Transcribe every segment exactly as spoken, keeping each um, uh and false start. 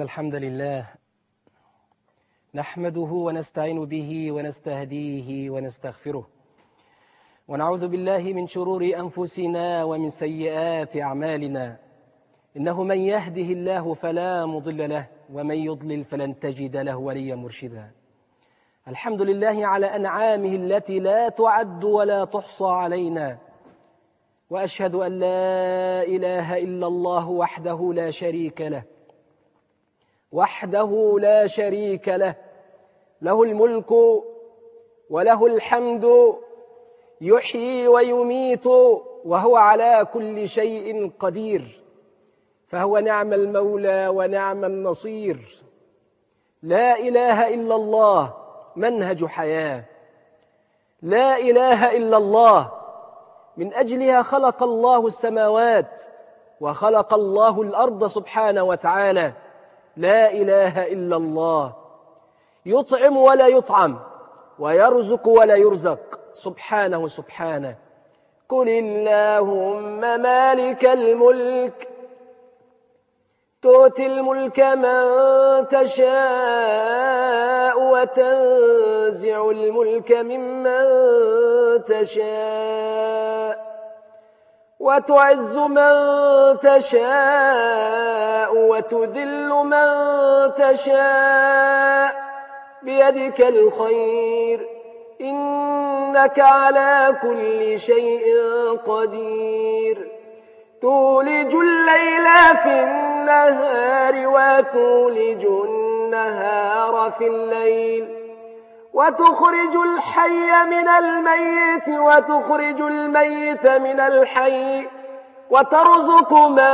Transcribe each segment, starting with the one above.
الحمد لله نحمده ونستعين به ونستهديه ونستغفره ونعوذ بالله من شرور أنفسنا ومن سيئات أعمالنا. إنه من يهده الله فلا مضل له ومن يضلل فلن تجد له وليا مرشدا. الحمد لله على أنعامه التي لا تعد ولا تحصى علينا، وأشهد أن لا إله إلا الله وحده لا شريك له وحده لا شريك له له الملك وله الحمد يحيي ويميت وهو على كل شيء قدير، فهو نعم المولى ونعم النصير. لا إله إلا الله منهج حياة، لا إله إلا الله من أجلها خلق الله السماوات وخلق الله الأرض سبحانه وتعالى. لا إله إلا الله يطعم ولا يطعم ويرزق ولا يرزق سبحانه سبحانه. قل اللهم مالك الملك تؤتي الملك من تشاء وتنزع الملك ممن تشاء وتعز من تشاء وتذل من تشاء بيدك الخير إنك على كل شيء قدير. تولج الليل في النهار وتولج النهار في الليل وتخرج الحي من الميت وتخرج الميت من الحي وترزق من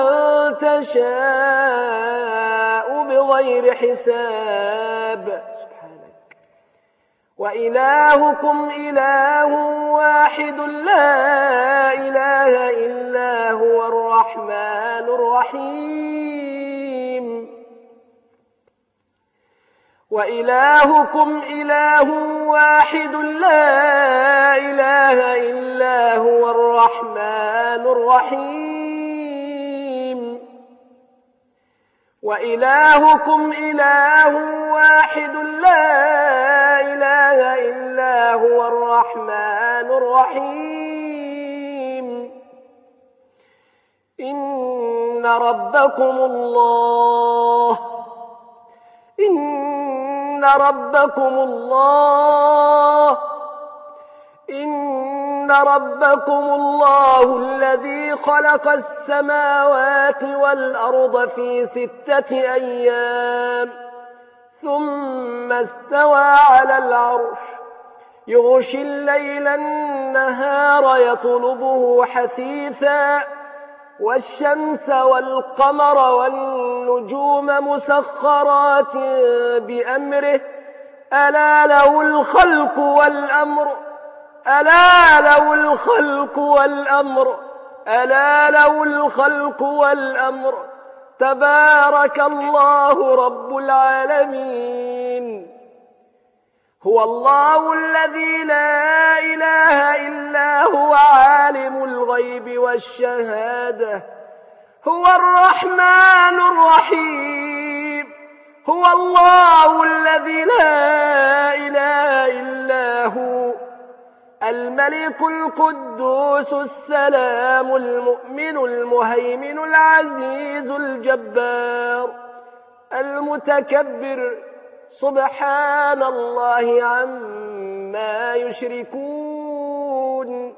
تشاء بغير حساب. سبحانك. وإلهكم إله واحد لا إله إلا هو الرحمن الرحيم. وإلهكم إله واحد لا إله إلا هو الرحمن الرحيم. وإلهكم إله واحد لا إله إلا هو الرحمن الرحيم. إن ربكم الله إن ربكم الله إن ربكم الله الذي خلق السماوات والأرض في ستة أيام ثم استوى على العرش يغشي الليل النهار يطلبه حثيثا والشمس والقمر والنجوم مسخرات بأمره ألا له الخلق والأمر ألا له الخلق والأمر ألا له الخلق والأمر تبارك الله رب العالمين. هو الله الذي لا إله إلا هو عالم الغيب والشهادة هو الرحمن الرحيم. هو الله الذي لا إله إلا هو الملك القدوس السلام المؤمن المهيمن العزيز الجبار المتكبر سبحان الله عما يشركون.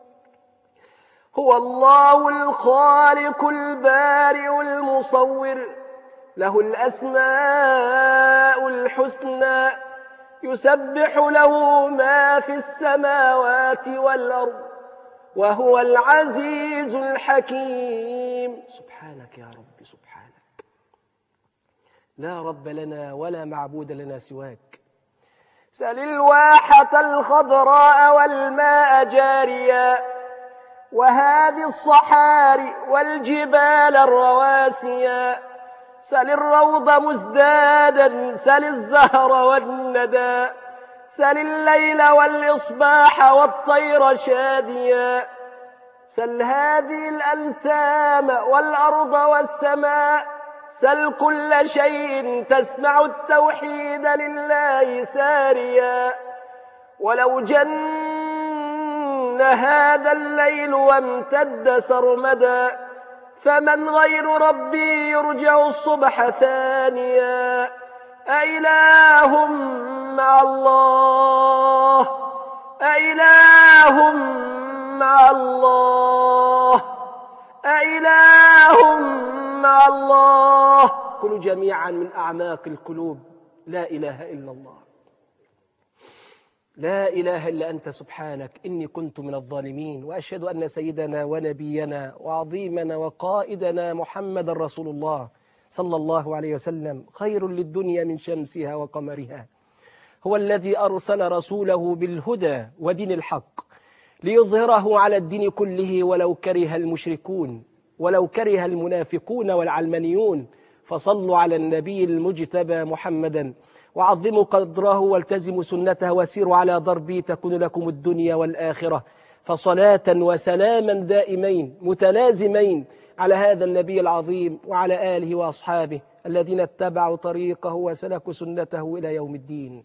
هو الله الخالق البارئ المصور له الأسماء الحسنى يسبح له ما في السماوات والأرض وهو العزيز الحكيم. سبحانك يا رب سبحانك. لا رب لنا ولا معبود لنا سواك. سل الواحة الخضراء والماء جاريا وهذه الصحاري والجبال الرواسيا. سل الروض مزدادا سل الزهر والندى سل الليل والإصباح والطير شاديا. سل هذه الأنسام والأرض والسماء سل كل شيء تسمع التوحيد لله ساريا. ولو جن هذا الليل وامتد سرمدا فمن غير ربي يرجع الصبح ثانيا. أإله مع الله أإله مع الله أإله مع الله. قل جميعا من أعماق القلوب لا إله إلا الله، لا إله إلا أنت سبحانك إني كنت من الظالمين. وأشهد أن سيدنا ونبينا وعظيمنا وقائدنا محمد رسول الله صلى الله عليه وسلم خير للدنيا من شمسها وقمرها. هو الذي أرسل رسوله بالهدى ودين الحق ليظهره على الدين كله ولو كره المشركون ولو كره المنافقون والعلمانيون. فصلوا على النبي المجتبى محمدا وعظموا قدره والتزموا سنته وسيروا على ضربه تكون لكم الدنيا والآخرة. فصلاة وسلاما دائمين متلازمين على هذا النبي العظيم وعلى آله وأصحابه الذين اتبعوا طريقه وسلكوا سنته إلى يوم الدين.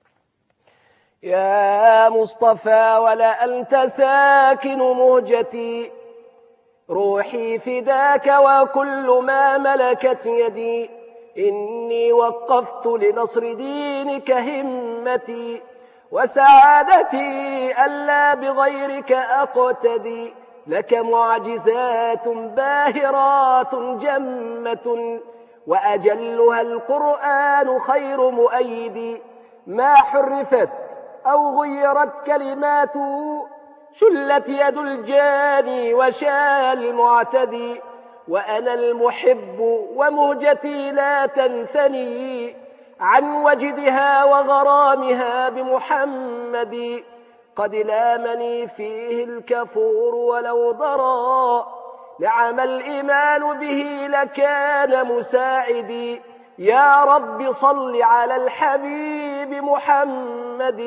يا مصطفى ولا أنت ساكن مهجتي، روحي فداك وكل ما ملكت يدي. إني وقفت لنصر دينك همتي، وسعادتي ألا بغيرك أقتدي. لك معجزات باهرات جمة، وأجلها القرآن خير مؤيد. ما حرفت أو غيرت كلماته، شلت يد الجاني وشال المعتدي. وأنا المحب ومهجتي لا تنثني عن وجدها وغرامها بمحمد. قد لامني فيه الكفور ولو ضرى، لعم الإيمان به لكان مساعدي. يا رب صل على الحبيب محمد.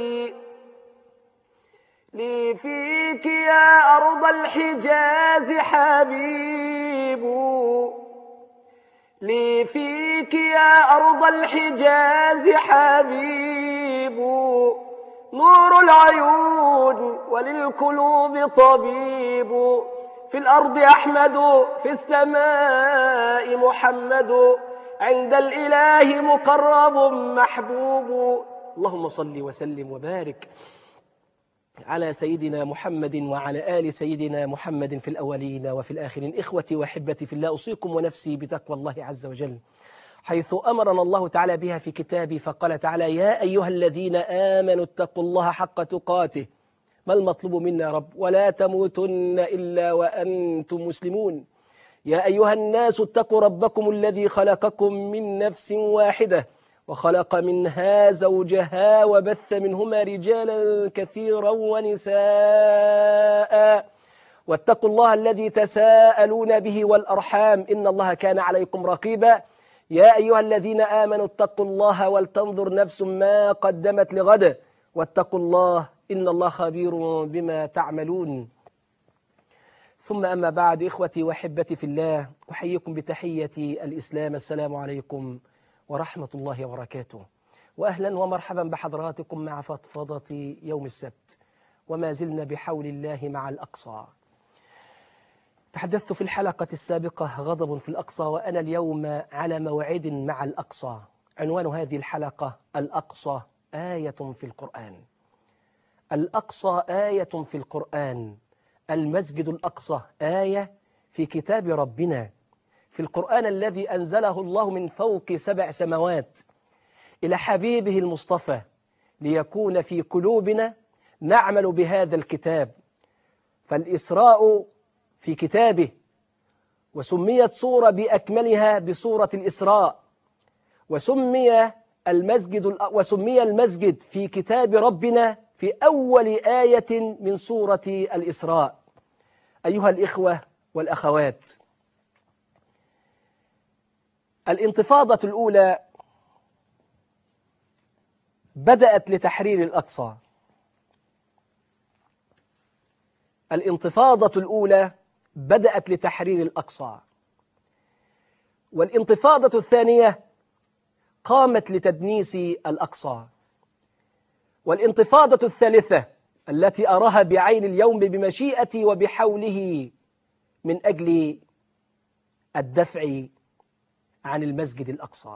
لي فيك يا أرض الحجاز حبيب، لي فيك يا أرض الحجاز حبيب. نور العيون وللقلوب طبيب. في الأرض أحمد في السماء محمد، عند الإله مقرب محبوب. اللهم صل وسلم وبارك على سيدنا محمد وعلى آل سيدنا محمد في الأولين وفي الآخرين. إخوتي وحبتي في الله، أوصيكم ونفسي بتقوى الله عز وجل، حيث أمرنا الله تعالى بها في كتابه. فقال تعالى: يا أيها الذين آمنوا اتقوا الله حق تقاته. ما المطلوب منا يا رب؟ ولا تموتن إلا وأنتم مسلمون. يا أيها الناس اتقوا ربكم الذي خلقكم من نفس واحدة وخلق منها زوجها وبث منهما رجالا كثيرا ونساء، واتقوا الله الذي تساءلون به والأرحام إن الله كان عليكم رقيبا. يا أيها الذين آمنوا اتقوا الله ولتنظر نفس ما قدمت لغد واتقوا الله إن الله خبير بما تعملون. ثم أما بعد، إخوتي وحبتي في الله، أحييكم بتحية الإسلام. السلام عليكم ورحمة الله وبركاته، وأهلا ومرحبا بحضراتكم مع فضفضة يوم السبت، وما زلنا بحول الله مع الأقصى. تحدثت في الحلقة السابقة غضب في الأقصى، وأنا اليوم على موعد مع الأقصى. عنوان هذه الحلقة: الأقصى آية في القرآن. الأقصى آية في القرآن. المسجد الأقصى آية في كتاب ربنا، في القرآن الذي أنزله الله من فوق سبع سماوات إلى حبيبه المصطفى، ليكون في قلوبنا نعمل بهذا الكتاب. فالإسراء في كتابه، وسميت سورة بأكملها بسورة الإسراء، وسمي المسجد وسمي المسجد في كتاب ربنا في أول آية من سورة الإسراء. أيها الإخوة والأخوات، الانتفاضة الأولى بدأت لتحرير الأقصى. الانتفاضة الأولى بدأت لتحرير الأقصى، والانتفاضة الثانية قامت لتدنيس الأقصى، والانتفاضة الثالثة التي أراها بعين اليوم بمشيئتي وبحوله من أجل الدفع عن المسجد الأقصى.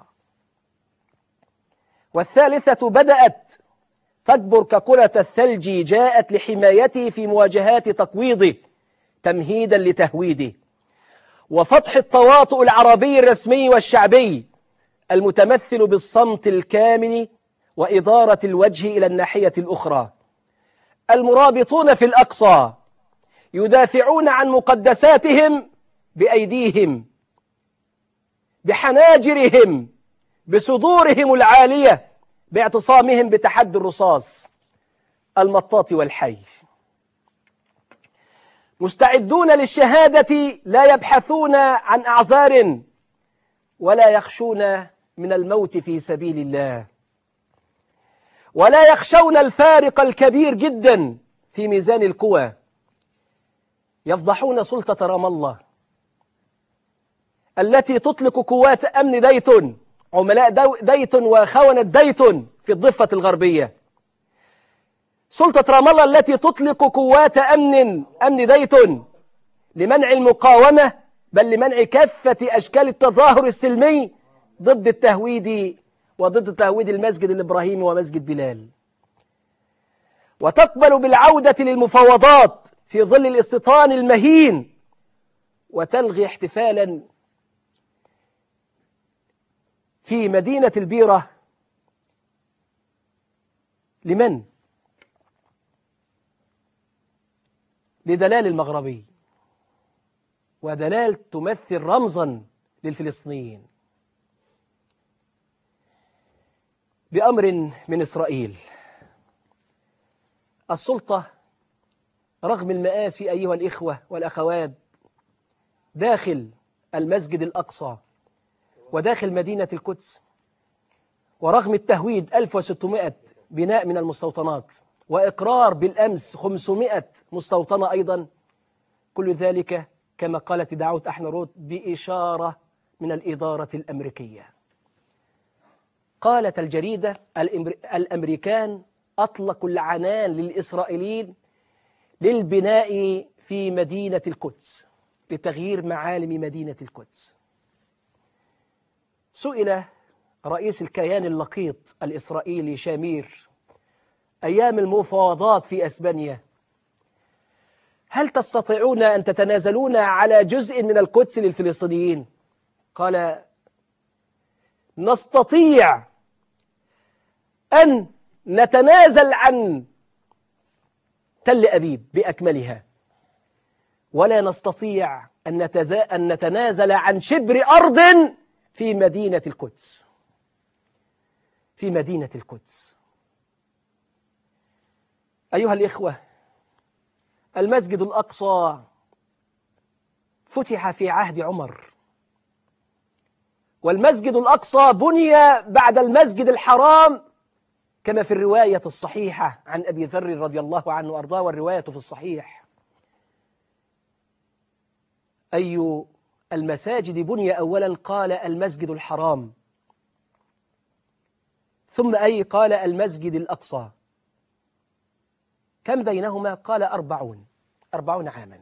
والثالثة بدأت تكبر ككرة الثلج، جاءت لحمايته في مواجهات تقويضه تمهيدا لتهويده، وفتح التواطؤ العربي الرسمي والشعبي المتمثل بالصمت الكامل وإدارة الوجه إلى الناحية الأخرى. المرابطون في الأقصى يدافعون عن مقدساتهم بأيديهم، بحناجرهم، بصدورهم العالية، باعتصامهم بتحدي الرصاص المطاط والحي. مستعدون للشهادة، لا يبحثون عن أعذار ولا يخشون من الموت في سبيل الله، ولا يخشون الفارق الكبير جدا في ميزان القوى. يفضحون سلطة رام الله التي تطلق قوات أمن ديتون، عملاء ديتون وخونة ديتون في الضفة الغربية. سلطة رام الله التي تطلق قوات أمن أمن ديتون لمنع المقاومة، بل لمنع كافة أشكال التظاهر السلمي ضد التهويد وضد تهويد المسجد الإبراهيمي ومسجد بلال. وتقبل بالعودة للمفاوضات في ظل الاستيطان المهين، وتلغي احتفالا في مدينة البيرة. لمن؟ لدلال المغربي، ودلال تمثل رمزا للفلسطينيين. بأمر من إسرائيل السلطة رغم المآسي أيها الإخوة والأخوات داخل المسجد الأقصى وداخل مدينة القدس، ورغم التهويد ألف وستمائة بناء من المستوطنات وإقرار بالأمس خمسمائة مستوطنة أيضا، كل ذلك كما قالت دعوت أحنروت بإشارة من الإدارة الأمريكية. قالت الجريدة الأمريكان أطلقوا العنان للإسرائيليين للبناء في مدينة القدس لتغيير معالم مدينة القدس. سئل رئيس الكيان اللقيط الإسرائيلي شامير أيام المفاوضات في أسبانيا: هل تستطيعون أن تتنازلون على جزء من القدس للفلسطينيين؟ قال: نستطيع أن نتنازل عن تل أبيب بأكملها، ولا نستطيع أن نتنازل عن شبر أرض في مدينة القدس. في مدينة القدس أيها الإخوة، المسجد الأقصى فتح في عهد عمر، والمسجد الأقصى بني بعد المسجد الحرام كما في الرواية الصحيحة عن أبي ذر رضي الله عنه وأرضاه، والرواية في الصحيح. أي المساجد بني أولا؟ قال المسجد الحرام. ثم أي؟ قال المسجد الأقصى. كم بينهما؟ قال أربعون أربعون عاما.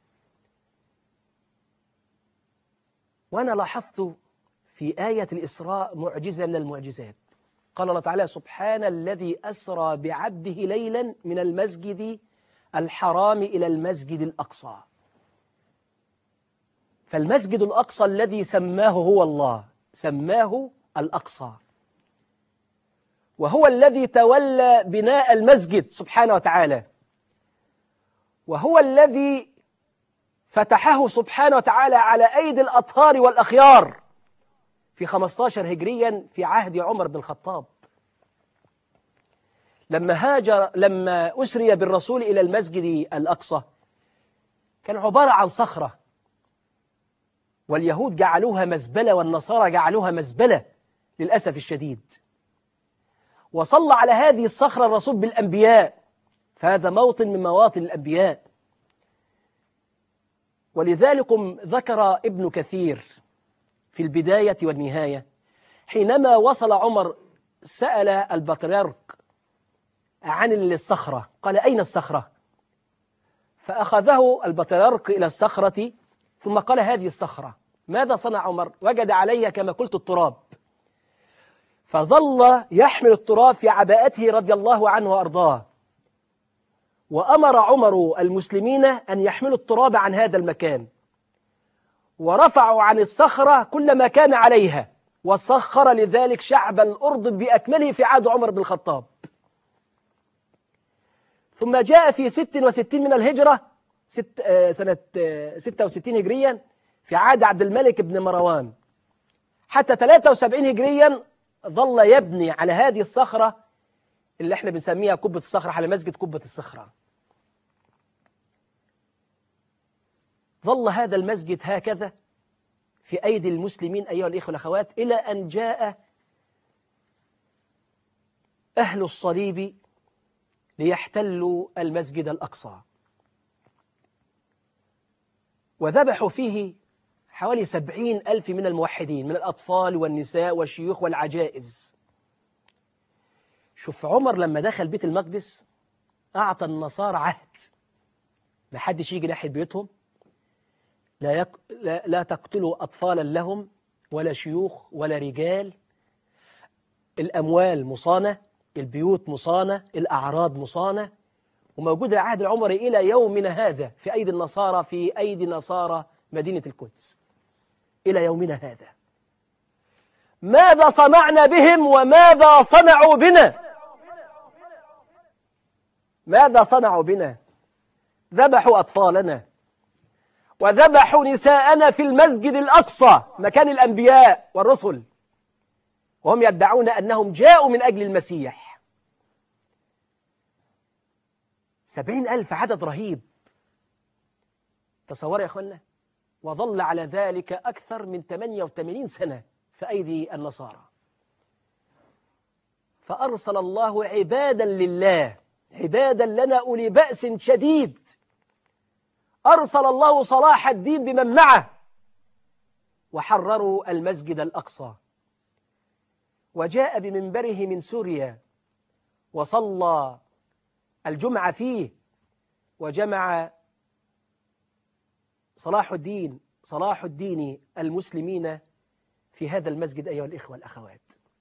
وأنا لاحظت في آية الإسراء معجزة من المعجزات. قال الله تعالى: سبحان الذي أسرى بعبده ليلا من المسجد الحرام إلى المسجد الأقصى. فالمسجد الأقصى الذي سماه هو الله، سماه الأقصى، وهو الذي تولى بناء المسجد سبحانه وتعالى، وهو الذي فتحه سبحانه وتعالى على أيدي الأطهار والأخيار في خمسة عشر هجريا في عهد عمر بن الخطاب، لما هاجر لما أسري بالرسول إلى المسجد الأقصى كان عبارة عن صخرة، واليهود جعلوها مزبلة والنصارى جعلوها مزبلة للأسف الشديد. وصلى على هذه الصخرة الرسول بالأنبياء، فهذا موطن من مواطن في البداية والنهاية. حينما وصل عمر سأل البطريرك عن الصخرة، قال: أين الصخرة؟ فأخذه البطريرك إلى الصخرة ثم قال: هذه الصخرة. ماذا صنع عمر؟ وجد عليها كما قلت التراب، فظل يحمل التراب في عباءته رضي الله عنه وأرضاه. وأمر عمر المسلمين أن يحملوا التراب عن هذا المكان، ورفعوا عن الصخرة كل ما كان عليها، وسخر لذلك شعب الأردن بأكمله في عهد عمر بن الخطاب. ثم جاء في ست وستين من الهجرة ست آه سنة آه ستة وستين هجريا في عهد عبد الملك بن مروان حتى ثلاثة وسبعين هجريا ظل يبني على هذه الصخرة اللي احنا بنسميها قبة الصخرة، على مسجد قبة الصخرة. ظل هذا المسجد هكذا في أيدي المسلمين أيها الإخوة والأخوات إلى أن جاء أهل الصليب ليحتلوا المسجد الأقصى، وذبحوا فيه حوالي سبعين ألف من الموحدين من الأطفال والنساء والشيوخ والعجائز. شوف عمر لما دخل بيت المقدس أعطى النصارى عهد: ما حدش يجي ناحية بيوتهم، لا, يق... لا... لا تقتلوا أطفالا لهم ولا شيوخ ولا رجال، الأموال مصانة، البيوت مصانة، الأعراض مصانة. وموجود العهد العمري إلى يومنا هذا في أيدي النصارى، في أيدي نصارى مدينة القدس إلى يومنا هذا. ماذا صنعنا بهم وماذا صنعوا بنا؟ ماذا صنعوا بنا؟ ذبحوا أطفالنا وذبحوا نساءنا في المسجد الأقصى مكان الأنبياء والرسل، وهم يدعون أنهم جاءوا من أجل المسيح. سبعين ألف، عدد رهيب، تصور يا أخوانا. وظل على ذلك أكثر من ثمانية وثمانين سنة في أيدي النصارى. فأرسل الله عبادا لله، عبادا لنا أولي بأس شديد، أرسل الله صلاح الدين بمن معه وحرروا المسجد الأقصى. وجاء بمنبره من سوريا وصلى الجمعة فيه، وجمع صلاح الدين صلاح الدين المسلمين في هذا المسجد أيها الإخوة الأخوات.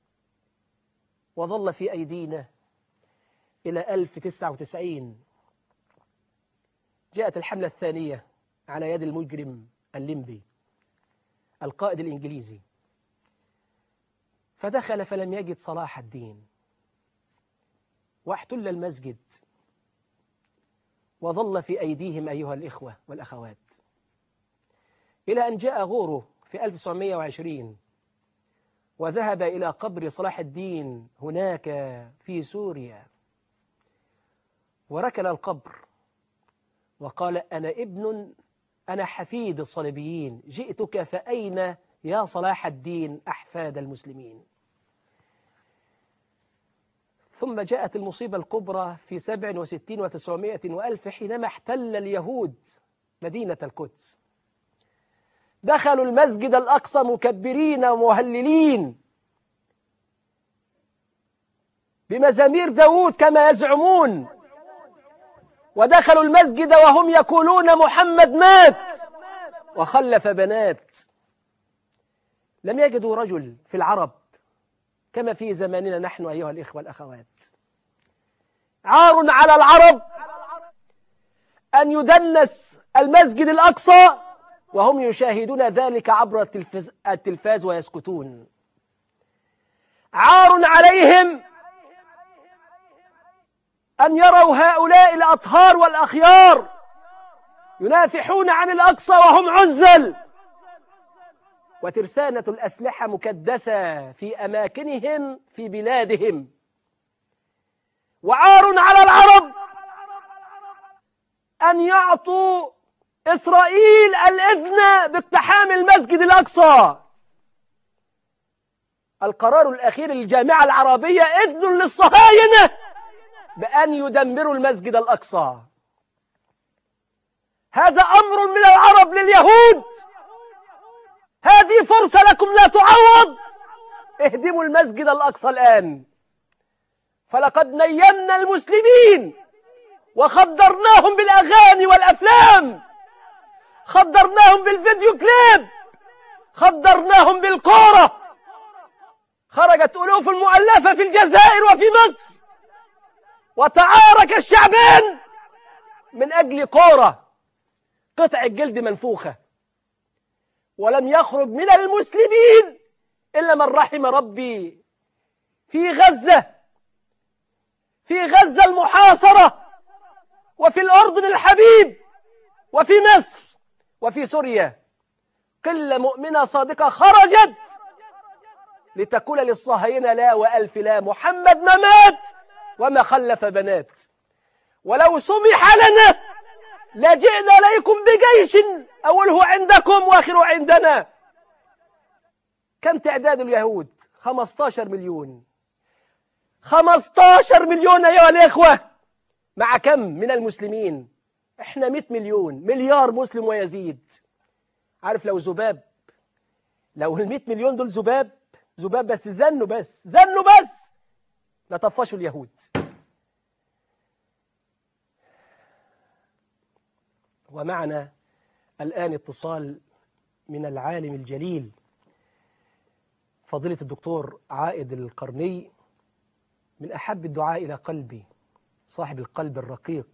وظل في أيدينا إلى ألف وتسعة وتسعين. جاءت الحملة الثانية على يد المجرم الليمبي القائد الإنجليزي، فدخل فلم يجد صلاح الدين واحتل المسجد، وظل في أيديهم أيها الإخوة والأخوات إلى أن جاء غوره في ألف وتسعمائة وعشرين وذهب إلى قبر صلاح الدين هناك في سوريا، وركل القبر وقال: أنا ابن أنا حفيد الصليبيين، جئتك فأين يا صلاح الدين أحفاد المسلمين؟ ثم جاءت المصيبة الكبرى في سبع وستين وتسعمائة وألف حينما احتل اليهود مدينة القدس. دخلوا المسجد الأقصى مكبرين ومهللين بمزامير داود كما يزعمون، ودخلوا المسجد وهم يقولون محمد مات وخلف بنات. لم يجدوا رجل في العرب كما في زماننا نحن أيها الإخوة الأخوات. عار على العرب أن يدنس المسجد الأقصى وهم يشاهدون ذلك عبر التلفاز, التلفاز ويسكتون. عار عليهم أن يروا هؤلاء الأطهار والأخيار ينافحون عن الأقصى وهم عزل، وترسانة الأسلحة مكدسة في أماكنهم في بلادهم. وعار على العرب أن يعطوا إسرائيل الإذن باقتحام المسجد الأقصى. القرار الأخير للجامعة العربية إذن للصهاينة بأن يدمروا المسجد الأقصى. هذا أمر من العرب لليهود، هذه هذه فرصة لكم لا تعوض، اهدموا المسجد الأقصى الآن. فلقد نيمنا المسلمين وخدرناهم بالأغاني والأفلام، خدرناهم بالفيديو كليب، خدرناهم بالكورة. خرجت ألوف المؤلفة في الجزائر وفي مصر، وتعارك الشعبان من أجل كورة، قطع الجلد منفوخة. ولم يخرج من المسلمين إلا من رحم ربي في غزة، في غزة المحاصرة، وفي الأردن الحبيب، وفي مصر، وفي سوريا. قلة مؤمنة صادقة خرجت لتقول للصهاينة لا وألف لا، محمد ما مات وما خلف بنات. ولو سمح لنا لجئنا إليكم بجيش أوله عندكم وآخره عندنا. كم تعداد اليهود؟ خمستاشر مليون. خمستاشر مليون أيها الإخوة، مع كم من المسلمين؟ إحنا مئة مليون، مليار مسلم ويزيد. عارف لو ذباب، لو المئة مليون دول ذباب، ذباب بس زنوا بس زنوا بس لطفشوا اليهود. ومعنا الآن اتصال من العالم الجليل فضيلة الدكتور عائد القرني، من أحب الدعاء إلى قلبي، صاحب القلب الرقيق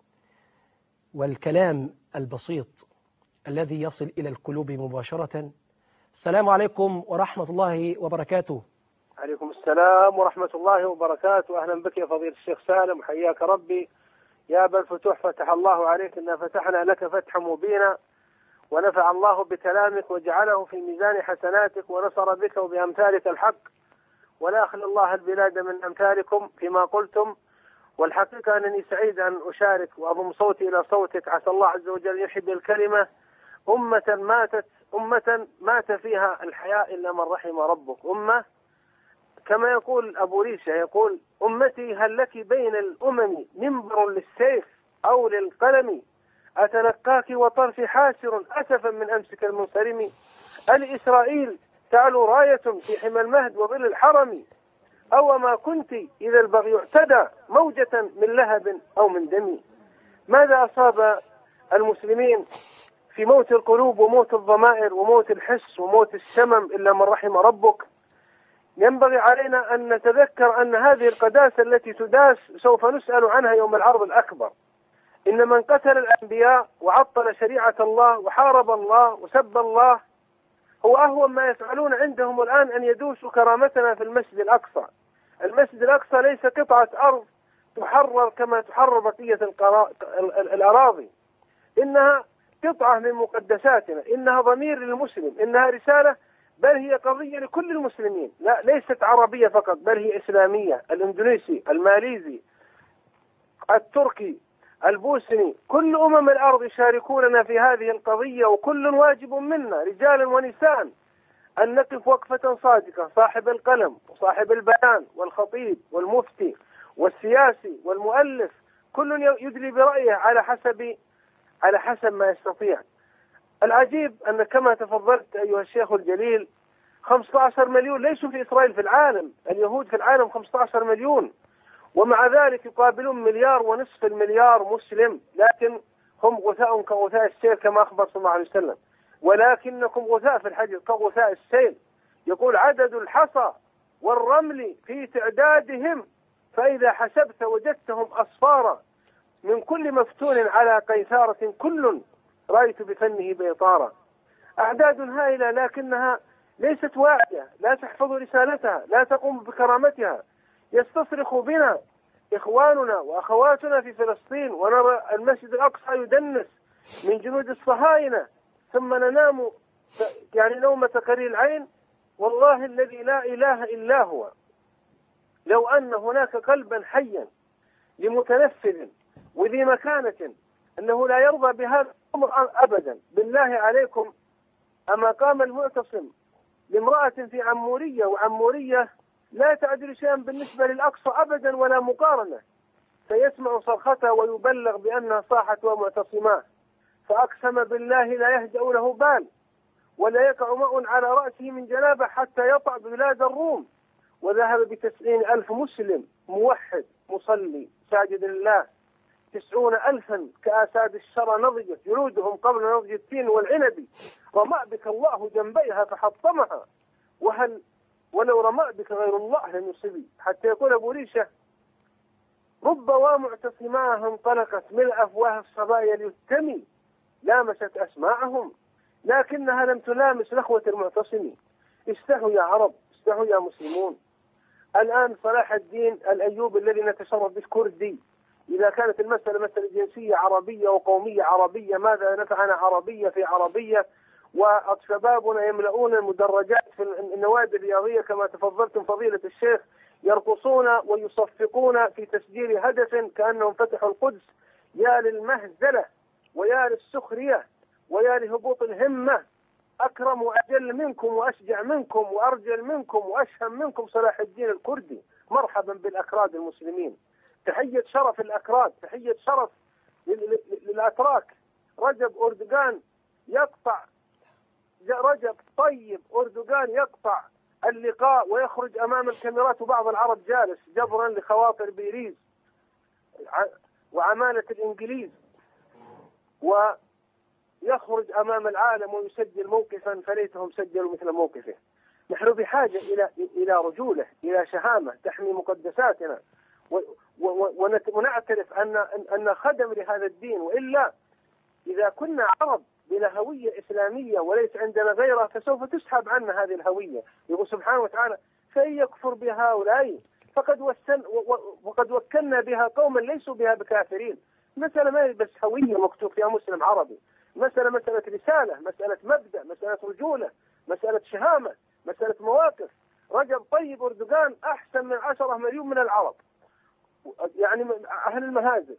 والكلام البسيط الذي يصل إلى القلوب مباشرة. السلام عليكم ورحمة الله وبركاته. عليكم السلام ورحمة الله وبركاته. أهلا بك يا فضيلة الشيخ سالم، حياك ربي يا أبا الفتوح. فتح الله عليك، إنا فتحنا لك فتحا مبينا، ونفع الله بكلامك وجعله في ميزان حسناتك، ونصر بك وبأمثالك الحق، ولا أخلى الله البلاد من أمثالكم فيما قلتم. والحقيقة أنني سعيد أن أشارك وأضم صوتي إلى صوتك. عسى الله عز وجل يحب الكلمة أمة ماتت أمة مات فيها الحياء إلا من رحم ربك. أمة كما يقول أبو ريشة، يقول: أمتي هل لك بين الأمم منبر للسيف أو للقلم، أتلقاك وطرفي حاسر أسفا من أمسك المنصرم، الإسرائيل تعلو راية في حمى المهد وظل الحرم، أو ما كنت إذا البغي اعتدى موجة من لهب أو من دم. ماذا أصاب المسلمين في موت القلوب وموت الضمائر وموت الحس وموت السمم إلا من رحم ربك؟ ينبغي علينا أن نتذكر أن هذه القداسة التي تداس سوف نسأل عنها يوم العرض الأكبر. إن من قتل الأنبياء وعطل شريعة الله وحارب الله وسب الله هو أهون ما يفعلون عندهم الآن أن يدوسوا كرامتنا في المسجد الأقصى. المسجد الأقصى ليس قطعة أرض تحرر كما تحرر بقية الأراضي، إنها قطعة من مقدساتنا، إنها ضمير للمسلم، إنها رسالة، بل هي قضية لكل المسلمين، لا ليست عربية فقط، بل هي إسلامية. الإندونيسي، الماليزي، التركي، البوسني، كل أمم الأرض يشاركوننا في هذه القضية، وكل واجب منا رجالا ونساء أن نقف وقفة صادقة. صاحب القلم وصاحب البيان والخطيب والمفتي والسياسي والمؤلف، كل يدلي برأيه على حسب على حسب ما يستطيع. العجيب أن كما تفضلت أيها الشيخ الجليل، خمسة عشر مليون ليسوا في إسرائيل، في العالم اليهود في العالم خمسة عشر مليون، ومع ذلك يقابلون مليار ونصف المليار مسلم، لكن هم غثاء كغثاء السيل كما أخبر صلى الله عليه وسلم. ولكنكم غثاء في الحديث كغثاء السيل. يقول: عدد الحصى والرمل في تعدادهم، فإذا حسبت وجدتهم أصفارا، من كل مفتون على قيثارة كل رأيت بفنه بيطارا. أعداد هائلة، لكنها ليست واعية، لا تحفظ رسالتها، لا تقوم بكرامتها. يستصرخ بنا إخواننا وأخواتنا في فلسطين، ونرى المسجد الأقصى يدنس من جنود الصهاينة، ثم ننام يعني نومة قرير العين. والله الذي لا إله إلا هو، لو أن هناك قلبا حيا لمتنفذ وذي مكانة أنه لا يرضى بهذا الأمر أبدا، بالله عليكم أما قام المعتصم لامرأة في عمورية، وعمورية لا تعدل شيئا بالنسبة للأقصى أبدا ولا مقارنة، سيسمع صرختها ويبلغ بأنها صاحت ومعتصماه، فأقسم بالله لا يهدأ له بال، ولا يقع ماء على رأسه من جنابه حتى يطأ بلاد الروم. وذهب بتسعين ألف مسلم موحد مصلي ساجد لله، تسعون ألفا كآساد الشرى نضجت جلودهم قبل نضج التين والعنب، رمى بك الله جنبيها فحطمها، وهل ولو رمى بك غير الله لم يصبي. حتى يقول أبو ريشة: رب ومعتصماها انطلقت ملء أفواه الصبايا ليتمي، لامست أسماعهم لكنها لم تلامس نخوة المعتصمين. استحوا يا عرب، استحوا يا مسلمون. الآن صلاح الدين الأيوبي الذي نتشرف به كردي، إذا كانت المسألة مسألة جنسية عربية وقومية عربية، ماذا نفعنا عربية في عربية وشبابنا يملؤون المدرجات في النوادي الرياضية كما تفضلتم فضيلة الشيخ، يرقصون ويصفقون في تسجيل هدف كأنهم فتحوا القدس. يا للمهزلة ويا للسخرية ويا لهبوط الهمة. أكرم وأجل منكم وأشجع منكم وأرجل منكم وأشهم منكم صلاح الدين الكردي. مرحبا بالأكراد المسلمين، تحية شرف الأكراد، تحية شرف للأتراك. رجب أردوغان يقطع رجب طيب أردوغان يقطع اللقاء ويخرج أمام الكاميرات وبعض العرب جالس جبرا لخواطر بيريز وعمالة الإنجليز، ويخرج أمام العالم ويسجل موقفا فليتهم سجلوا مثل موقفه. نحن بحاجة إلى إلى رجولة، إلى شهامة تحمي مقدساتنا، ونعترف أن أن خدم لهذا الدين. وإلا إذا كنا عرب بلا هوية إسلامية وليس عندنا غيرها فسوف تسحب عنا هذه الهوية. يقول سبحانه وتعالى: فإن يكفر بهؤلاء فقد وسن وقد وكلنا بها قوما ليسوا بها بكافرين. مسألة ما هي بس هوية مكتوب فيها مسلم عربي، مسألة مسألة رسالة، مسألة مبدأ، مسألة رجولة، مسألة شهامة، مسألة مواقف. رجب طيب أردوغان أحسن من عشرة مليون من العرب، يعني من أهل المهازل.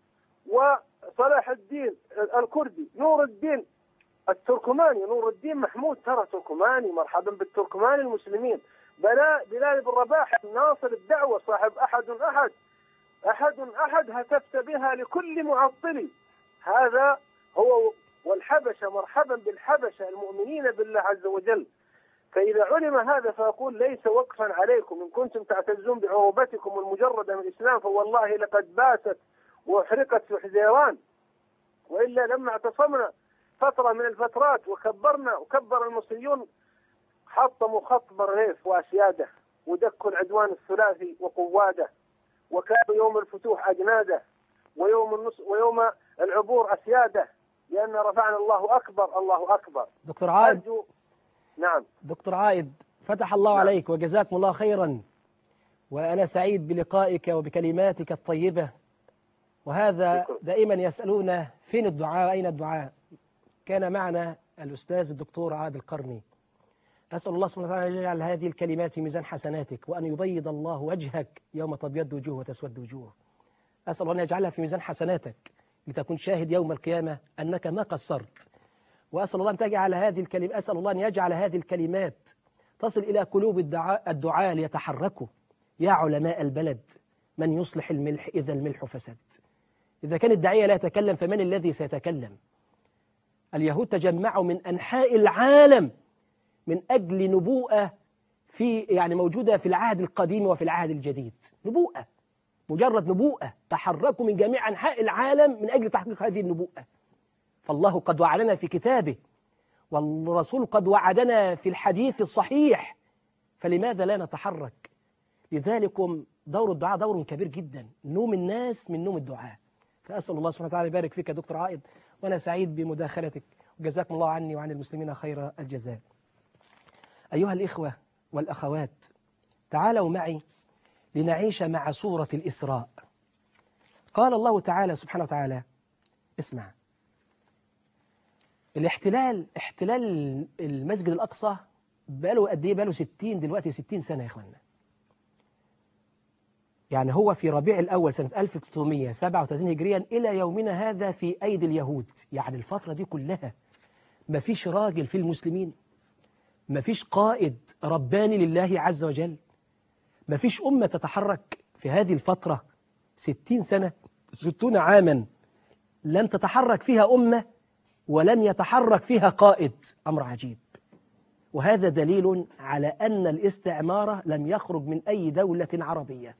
وصلاح الدين الكردي، نور الدين التركماني، نور الدين محمود ترى تركماني، مرحبا بالتركمان المسلمين. بلاء بلال بن رباح ناصر الدعوة صاحب أحد أحد أحد أحد هتفت بها لكل معطل. هذا هو. والحبشة، مرحبا بالحبشة المؤمنين بالله عز وجل. فإذا علم هذا فأقول ليس وقفا عليكم، إن كنتم تعتزون بعروبتكم المجردة من الإسلام فوالله لقد باتت وحرقت في حزيران. وإلا لما اعتصمنا فترة من الفترات وكبرنا وكبر المصريون حطموا خط برغيف وأسياده ودكوا العدوان الثلاثي وقواده، وكانوا يوم الفتوح أجناده ويوم النص ويوم العبور أسياده، لأن رفعنا الله أكبر الله أكبر. دكتور عائد، نعم دكتور عائد، فتح الله نعم. عليك وجزاكم الله خيرا، وأنا سعيد بلقائك وبكلماتك الطيبة. وهذا دائما يسألون فين الدعاء، أين الدعاء؟ كان معنا الأستاذ الدكتور عادل القرني. أسأل الله سبحانه وتعالى أن يجعل هذه الكلمات في ميزان حسناتك، وأن يبيض الله وجهك يوم تبيض وجوه وتسود وجوه. أسأل الله أن يجعلها في ميزان حسناتك لتكون شاهد يوم القيامة أنك ما قصرت. وأسأل الله أن تجعل هذه الكلمات أسأل الله أن يجعل هذه الكلمات تصل إلى قلوب الدعاء الدعاء ليتحركوا. يا علماء البلد، من يصلح الملح إذا الملح فسد؟ إذا كان الداعية لا يتكلم فمن الذي سيتكلم؟ اليهود تجمعوا من أنحاء العالم من أجل نبوءة في يعني موجودة في العهد القديم وفي العهد الجديد. نبوءة، مجرد نبوءة، تحركوا من جميع أنحاء العالم من أجل تحقيق هذه النبوءة. فالله قد وعدنا في كتابه، والرسول قد وعدنا في الحديث الصحيح، فلماذا لا نتحرك؟ لذلكم دور الدعاء دور كبير جدا، نوم الناس من نوم الدعاء. فأسأل الله سبحانه وتعالى يبارك فيك يا دكتور عائد، وأنا سعيد بمداخلتك، وجزاكم الله عني وعن المسلمين خير الجزاء. أيها الإخوة والأخوات، تعالوا معي لنعيش مع سورة الإسراء. قال الله تعالى سبحانه وتعالى، اسمع، الاحتلال احتلال المسجد الأقصى بقاله قد ايه؟ بقاله ستين دلوقتي ستين سنة يا إخوانا. يعني هو في ربيع الأول سنة ألف وثلاثمائة وسبعة وثلاثين هجريا إلى يومنا هذا في أيدي اليهود. يعني الفترة دي كلها ما فيش راجل في المسلمين، ما فيش قائد رباني لله عز وجل، ما فيش أمة تتحرك في هذه الفترة. ستين سنة، ستون عاما لن تتحرك فيها أمة ولن يتحرك فيها قائد. أمر عجيب. وهذا دليل على أن الاستعمار لم يخرج من أي دولة عربية.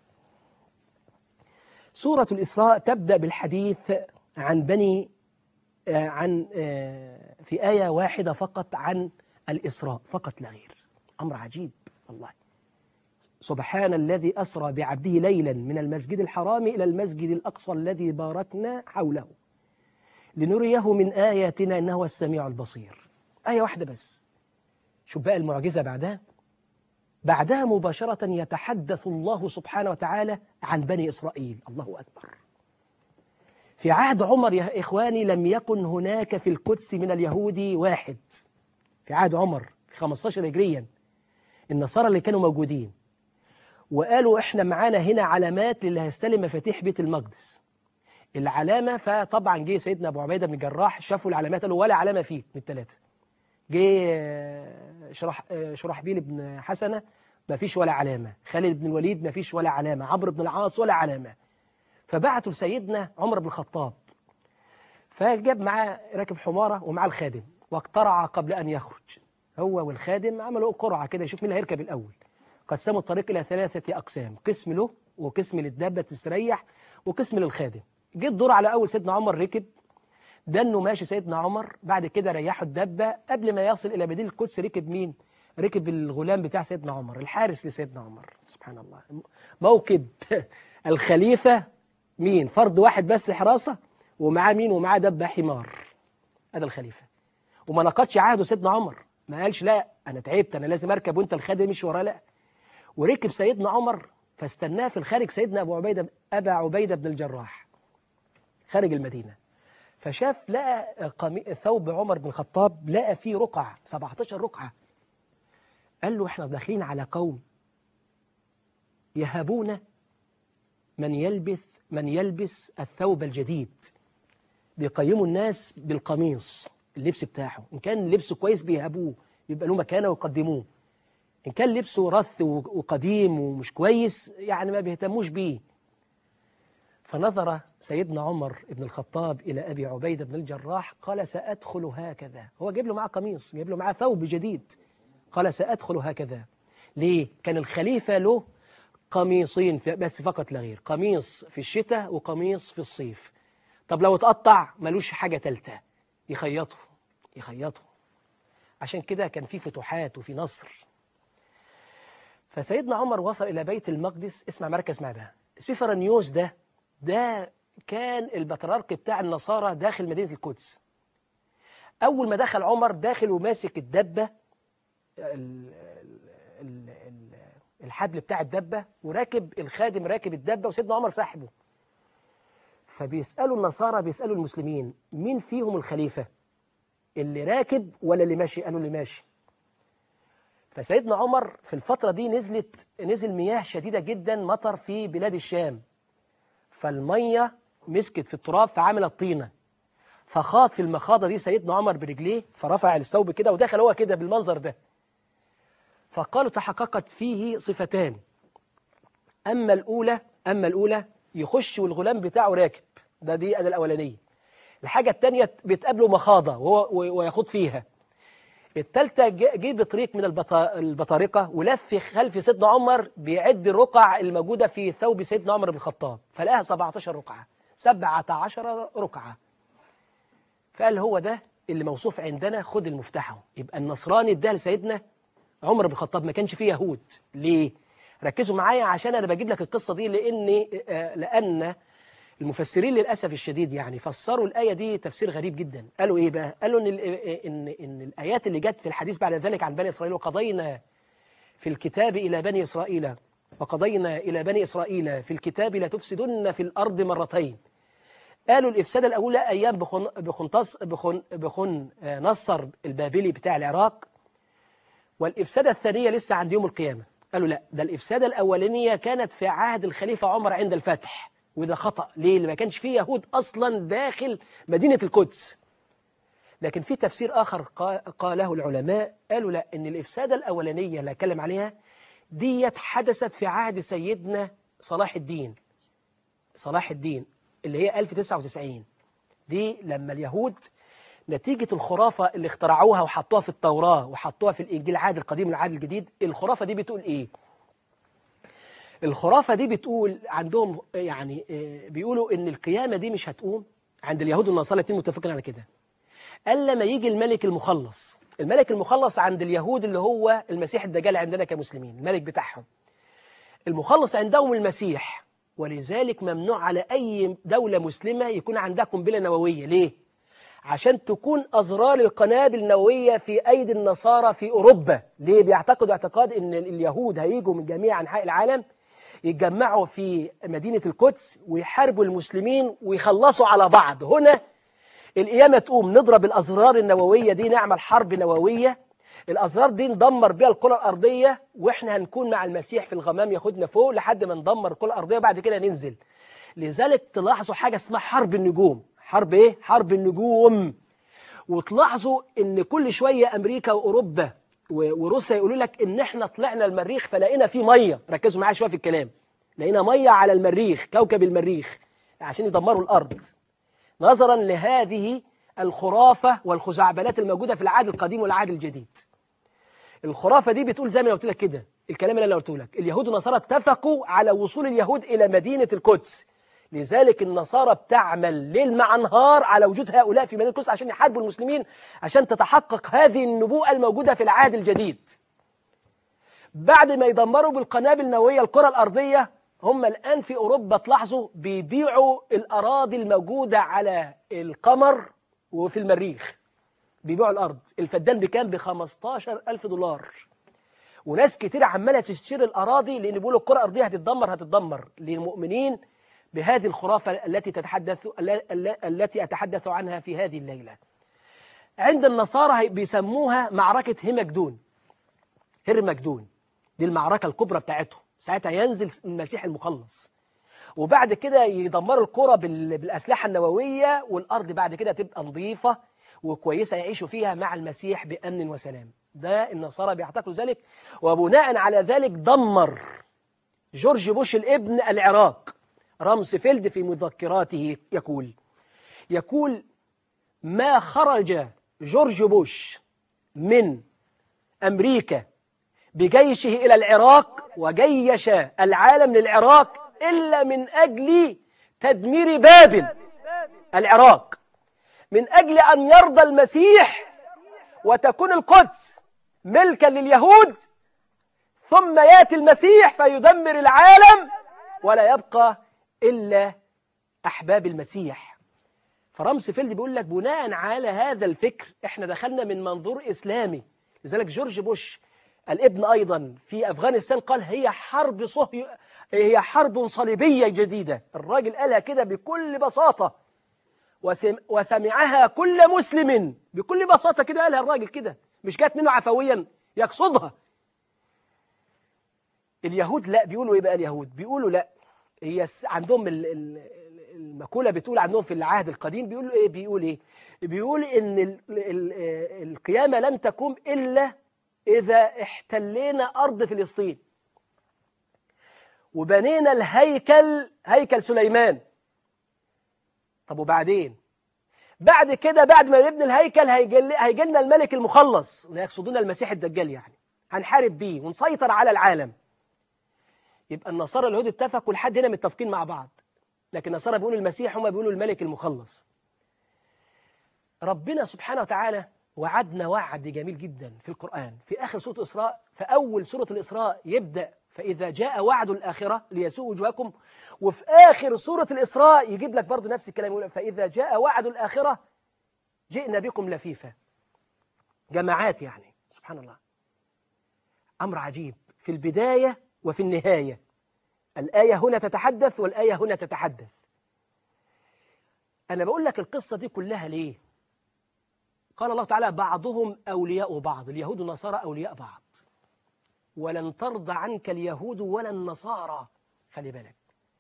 سورة الإسراء تبدأ بالحديث عن بني عن في آية واحدة فقط عن الإسراء فقط لا غير. أمر عجيب والله. سبحان الذي أسرى بعبده ليلا من المسجد الحرام إلى المسجد الأقصى الذي باركنا حوله لنريه من آياتنا إنه هو السميع البصير. آية واحدة بس. شوف بقى المعجزة بعدها. بعدها مباشرة يتحدث الله سبحانه وتعالى عن بني إسرائيل. الله أكبر. في عهد عمر يا إخواني لم يكن هناك في القدس من اليهود واحد. في عهد عمر في خمسة عشر هجريا النصارى اللي كانوا موجودين وقالوا إحنا معانا هنا علامات للي هيستلم مفاتيح بيت المقدس. العلامة فطبعا جه سيدنا أبو عبيدة بن الجراح شافوا العلامات قالوا ولا علامة فيه من الثلاثة. جه شرح شرحبيل بن حسنة ما فيش ولا علامة. خالد بن الوليد ما فيش ولا علامة. عمرو بن العاص ولا علامة. فبعتوا لسيدنا عمر بن الخطاب فجاب معاه راكب حمارة ومعاه الخادم واقترع قبل أن يخرج. هو والخادم عملوا قرعة كده يشوف مين اللي هيركب الأول. قسموا الطريق إلى ثلاثة أقسام، قسم له وقسم للدابة تستريح وقسم للخادم. جه الدور على أول سيدنا عمر ركب دنه ماشي سيدنا عمر. بعد كده ريحوا الدابة. قبل ما يصل إلى مدينة القدس ركب مين؟ ركب الغلام بتاع سيدنا عمر الحارس لسيدنا عمر. سبحان الله. موكب الخليفة مين؟ فرد واحد بس حراسة ومعاه مين؟ ومعاه دبة حمار. هذا الخليفة. وما نقضش عهده سيدنا عمر. ما قالش لا أنا تعبت أنا لازم أركب وأنت الخادم مش وراه. لا. وركب سيدنا عمر فاستناه في الخارج سيدنا أبو عبيدة أبا عبيدة بن الجراح خارج المدينة. فشاف لقى ثوب عمر بن الخطاب لقى فيه رقعة سبعة عشر رقعة. قال له احنا داخلين على قوم يهابون من يلبس من يلبس الثوب الجديد. بيقيموا الناس بالقميص اللبس بتاعه. إن كان لبسه كويس بيهابوه يبقى له مكانه ويقدموه. إن كان لبسه رث وقديم ومش كويس يعني ما بيهتموش بيه. فنظر سيدنا عمر بن الخطاب إلى أبي عبيدة بن الجراح قال سأدخل هكذا. هو جايب له معاه قميص جايب له معاه ثوب جديد. قال سأدخل هكذا. ليه؟ كان الخليفة له قميصين بس فقط لا غير. قميص في الشتاء وقميص في الصيف. طب لو اتقطع ملوش حاجة تالتة يخيطه يخيطه. عشان كده كان في فتوحات وفي نصر. فسيدنا عمر وصل إلى بيت المقدس. اسمع مركز مع ده. سفرنيوس ده ده كان البطريرك بتاع النصارى داخل مدينة القدس. أول ما دخل عمر داخل وماسك الدبة الحبل بتاع الدبة وراكب الخادم راكب الدبة وسيدنا عمر ساحبه. فبيسألوا النصارى بيسألوا المسلمين مين فيهم الخليفة؟ اللي راكب ولا اللي ماشي؟ قالوا اللي ماشي. فسيدنا عمر في الفترة دي نزلت نزل مياه شديدة جدا مطر في بلاد الشام. فالمية مسكت في التراب فعملت طينة. فخاض في المخاضة دي سيدنا عمر برجليه فرفع الثوب كده ودخل هو كده بالمنظر ده. فقالوا تحققت فيه صفتان. أما الأولى أما الأولى يخش والغلام بتاعه راكب. ده دي أداة الأولانية. الحاجة الثانية بتقابله مخاضة ويخوض فيها. الثالثة جه بطريق من البطارقة ولف خلف سيدنا عمر بيعد الرقع الموجودة في ثوب سيدنا عمر بن الخطاب فلقاها سبعة عشر رقعة سبعة عشر رقعة. فقال هو ده اللي موصوف عندنا خد المفتاحه. يبقى النصراني اداها لسيدنا عمر بن الخطاب. ما كانش فيه يهود. ليه؟ ركزوا معايا عشان أنا بجيب لك القصة دي لأن لأن المفسرين للأسف الشديد يعني فسروا الآية دي تفسير غريب جدا. قالوا إيه بقى؟ قالوا إن, إن, إن الآيات اللي جت في الحديث بعد ذلك عن بني إسرائيل وقضينا في الكتاب إلى بني إسرائيل وقضينا إلى بني إسرائيل في الكتاب لا تفسدن في الأرض مرتين. قالوا الإفسادة الأولى أيام بخن بخنطس بخن بخن نصر البابلي بتاع العراق. والإفسادة الثانية لسه عند يوم القيامة. قالوا لا ده الإفسادة الأولانية كانت في عهد الخليفة عمر عند الفتح. وده خطأ. ليه؟ اللي ما كانش فيه يهود أصلا داخل مدينة القدس. لكن في تفسير آخر قاله العلماء قالوا لا إن الإفسادة الأولانية اللي أتكلم عليها ديت حدثت في عهد سيدنا صلاح الدين صلاح الدين اللي هي ألف وتسعة وتسعين. دي لما اليهود نتيجة الخرافة اللي اخترعوها وحطوها في التوراة وحطوها في الإنجيل العهد القديم والعهد الجديد. الخرافة دي بتقول إيه؟ الخرافة دي بتقول عندهم يعني بيقولوا إن القيامة دي مش هتقوم عند اليهود والنصارى الاتنين متفقين على كده إلا لما يجي الملك المخلص. الملك المخلص عند اليهود اللي هو المسيح الدجال عندنا كمسلمين، الملك بتاعهم. المخلص عندهم المسيح، ولذلك ممنوع على أي دولة مسلمة يكون عندها قنبلة نووية. ليه؟ عشان تكون أزرار القنابل النووية في أيدي النصارى في أوروبا. ليه؟ بيعتقدوا اعتقاد إن اليهود هيجوا من جميع أنحاء العالم يتجمعوا في مدينة القدس ويحاربوا المسلمين ويخلصوا على بعض. هنا القيامة تقوم، نضرب الأزرار النووية دي، نعمل حرب نووية، الأزرار دي ندمر بيها الكرة الأرضية، وإحنا هنكون مع المسيح في الغمام ياخدنا فوق لحد ما ندمر الكرة الأرضية وبعد كده ننزل. لذلك تلاحظوا حاجة اسمها حرب النجوم. حرب إيه؟ حرب النجوم. وتلاحظوا إن كل شوية أمريكا وأوروبا وروسيا يقولوا لك إن إحنا طلعنا المريخ فلقينا فيه مية. ركزوا معايا شوية في الكلام. لقينا مية على المريخ، كوكب المريخ، عشان يدمروا الأرض. نظرا لهذه الخرافة والخزعبلات الموجودة في العهد القديم والعهد الجديد. الخرافة دي بتقول زي ما قلت لك كده، الكلام اللي انا قلته لك، اليهود والنصارى اتفقوا على وصول اليهود إلى مدينة القدس. لذلك النصارى بتعمل ليل مع نهار على وجود هؤلاء في مدينة القدس عشان يحاربوا المسلمين، عشان تتحقق هذه النبوءة الموجودة في العهد الجديد. بعد ما يدمروا بالقنابل النووية الكرة الأرضية، هم الآن في أوروبا تلاحظوا بيبيعوا الأراضي الموجودة على القمر وفي المريخ. بيبيعوا الأرض، الفدان بكام؟ بخمستاشر ألف دولار. وناس كتير عمالة تشتري الأراضي لأن بيقولوا الكرة الأرضية هتتدمر هتتدمر للمؤمنين بهذه الخرافة التي تتحدث التي أتحدث عنها في هذه الليلة. عند النصارى بيسموها معركة هيمجدون، هرمجدون، دي المعركة الكبرى بتاعتهم. ساعتها ينزل المسيح المخلص، وبعد كده يدمروا القرى بالأسلحة النووية، والأرض بعد كده تبقى نظيفة وكويسة يعيشوا فيها مع المسيح بأمن وسلام. ده النصارى بيعتقدوا ذلك. وبناء على ذلك دمر جورج بوش الابن العراق. رامسفيلد في مذكراته يقول يقول ما خرج جورج بوش من أمريكا بجيشه إلى العراق وجيش العالم للعراق إلا من أجل تدمير بابل العراق، من أجل أن يرضى المسيح وتكون القدس ملكا لليهود، ثم يأتي المسيح فيدمر العالم ولا يبقى إلا أحباب المسيح. فرامسفيلد بيقول لك بناء على هذا الفكر احنا دخلنا من منظور إسلامي. لذلك جورج بوش الابن أيضا في أفغانستان قال هي حرب صهي هي حرب صليبية جديدة. الراجل قالها كده بكل بساطة وسم... وسمعها كل مسلم بكل بساطة كده. قالها الراجل كده، مش جات منه عفويا، يقصدها. اليهود لا، بيقولوا ايه بقى اليهود؟ بيقولوا لا، هي عندهم المقولة بتقول عندهم في العهد القديم بيقولوا ايه؟ بيقول ايه؟ بيقول ان ال... ال... القيامة لن تقوم إلا إذا احتلينا أرض فلسطين وبنينا الهيكل، هيكل سليمان. طب وبعدين؟ بعد كده بعد ما نبني الهيكل هيجي لنا الملك المخلص، يقصدون المسيح الدجال، يعني هنحارب بيه ونسيطر على العالم. يبقى النصارى اليهود اتفقوا لحد هنا متفقين مع بعض، لكن النصارى بيقولوا المسيح، هم بيقولوا الملك المخلص. ربنا سبحانه وتعالى وعدنا وعد جميل جدا في القرآن في آخر سورة الإسراء. في أول سورة الإسراء يبدأ فإذا جاء وعد الآخرة ليسوء وجوهكم، وفي آخر سورة الإسراء يجيب لك برضو نفس الكلام، يقول فإذا جاء وعد الآخرة جئنا بكم لفيفا، جماعات يعني. سبحان الله، أمر عجيب في البداية وفي النهاية. الآية هنا تتحدث والآية هنا تتحدث. أنا بقول لك القصة دي كلها ليه؟ قال الله تعالى بعضهم أولياء بعض، اليهود والنصارى أولياء بعض. ولن ترضى عنك اليهود ولا النصارى، خلي بالك،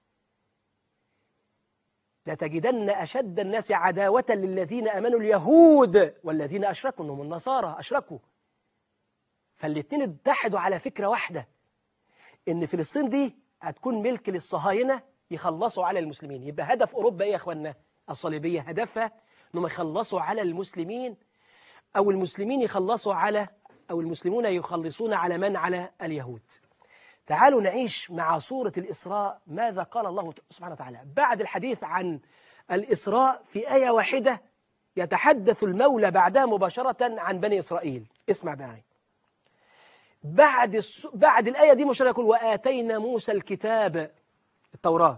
لتجدن أشد الناس عداوة للذين أمنوا اليهود والذين أشركوا، إنهم النصارى أشركوا. فالاثنين اتحدوا على فكرة واحدة، إن فلسطين دي هتكون ملك للصهاينة يخلصوا على المسلمين. يبقى هدف أوروبا إيه يا أخوانا؟ الصليبية هدفها أنهم يخلصوا على المسلمين، أو المسلمين يخلصوا على أو المسلمون يخلصون على من؟ على اليهود. تعالوا نعيش مع سورة الإسراء ماذا قال الله سبحانه وتعالى بعد الحديث عن الإسراء. في آية واحدة يتحدث المولى بعدها مباشرة عن بني إسرائيل. اسمع معي. بعد الس... بعد الآية دي مشارك يقول وآتينا موسى الكتاب التوراة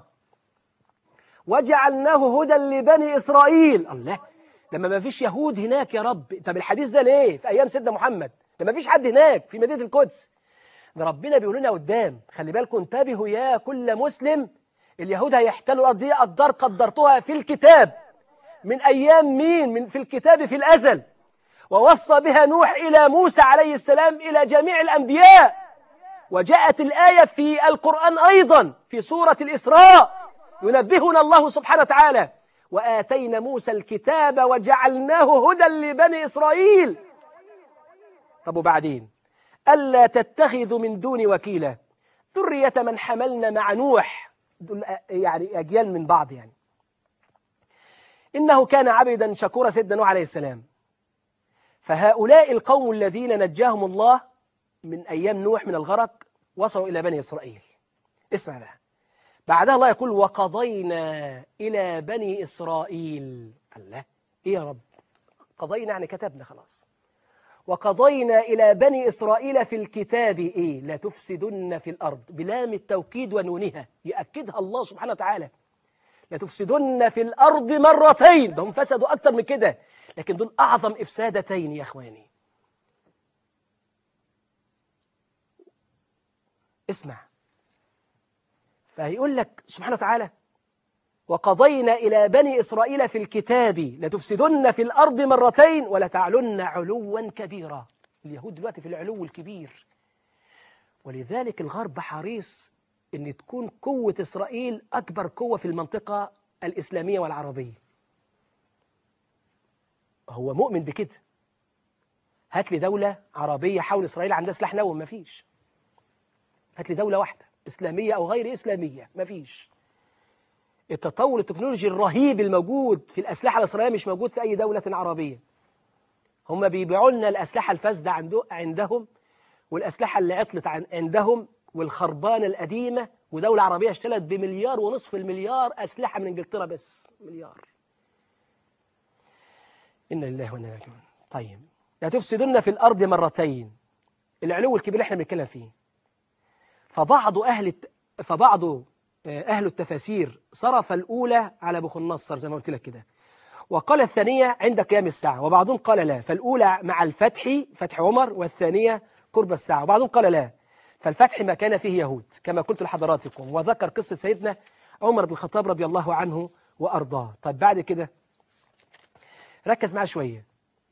وجعلناه هدى لبني إسرائيل. الله، لما ما فيش يهود هناك يا رب، طب الحديث ده ليه في أيام سيدنا محمد؟ لما ما فيش حد هناك في مدينة القدس. ده ربنا بيقول لنا قدام خلي بالكم، انتبهوا يا كل مسلم، اليهود هيحتلوا الأرض دي. قدر قدرتها في الكتاب من أيام مين؟ من في الكتاب في الأزل، ووصى بها نوح إلى موسى عليه السلام إلى جميع الأنبياء، وجاءت الآية في القرآن أيضا في سورة الإسراء ينبهنا الله سبحانه وتعالى وآتينا موسى الكتاب وجعلناه هدى لبني إسرائيل. طب وبعدين ألا تتخذوا من دون وكيلا ذرية من حملنا مع نوح، يعني أجيال من بعض، يعني إنه كان عبدا شكورا سيدنا نوح عليه السلام. فهؤلاء القوم الذين نجاهم الله من أيام نوح من الغرق وصلوا إلى بني إسرائيل. اسمع بقى، بعدها الله يقول وقضينا إلى بني إسرائيل. الله، إيه يا رب؟ قضينا يعني كتبنا خلاص. وقضينا إلى بني إسرائيل في الكتاب إيه؟ لا تفسدن في الأرض، بلام التوكيد ونونها يأكدها الله سبحانه وتعالى. لا تفسدن في الأرض مرتين، ده هم فسدوا أكتر من كده، لكن دول أعظم إفسادتين يا أخواني. اسمع، فهيقول لك سبحانه وتعالى وقضينا إلى بني إسرائيل في الكتاب لتفسدن في الأرض مرتين ولتعلن علوا كبيرا. اليهود دلوقتي في العلو الكبير، ولذلك الغرب حريص أن تكون قوة إسرائيل أكبر قوة في المنطقة الإسلامية والعربية. هو مؤمن بكده. هات لي دولة عربية حول إسرائيل عندها سلاح نووي، مفيش. هات لي دولة واحدة إسلامية أو غير إسلامية، مفيش. التطور التكنولوجي الرهيب الموجود في الأسلحة الإسرائيلية مش موجود في أي دولة عربية. هم بيبيعوا لنا الأسلحة الفاسدة عنده عندهم، والأسلحة اللي عطلت عندهم، والخربانة القديمة، ودولة عربية اشترت بمليار ونصف المليار أسلحة من إنجلترا بس، مليار. إنا لله وإنا إليه راجعون. طيب، لا تفسدن في الأرض مرتين، العلو الكبير اللي احنا بنتكلم فيه. فبعض أهل الت... فبعض أهل التفاسير صرف الأولى على بوخنصر زي ما قلت لك كده، وقال الثانية عند قيام الساعة، وبعضهم قال لا، فالأولى مع الفتح فتح عمر، والثانية قرب الساعة، وبعضهم قال لا، فالفتح ما كان فيه يهود كما قلت لحضراتكم، وذكر قصة سيدنا عمر بن الخطاب رضي الله عنه وأرضاه. طيب بعد كده ركز معاه شوية.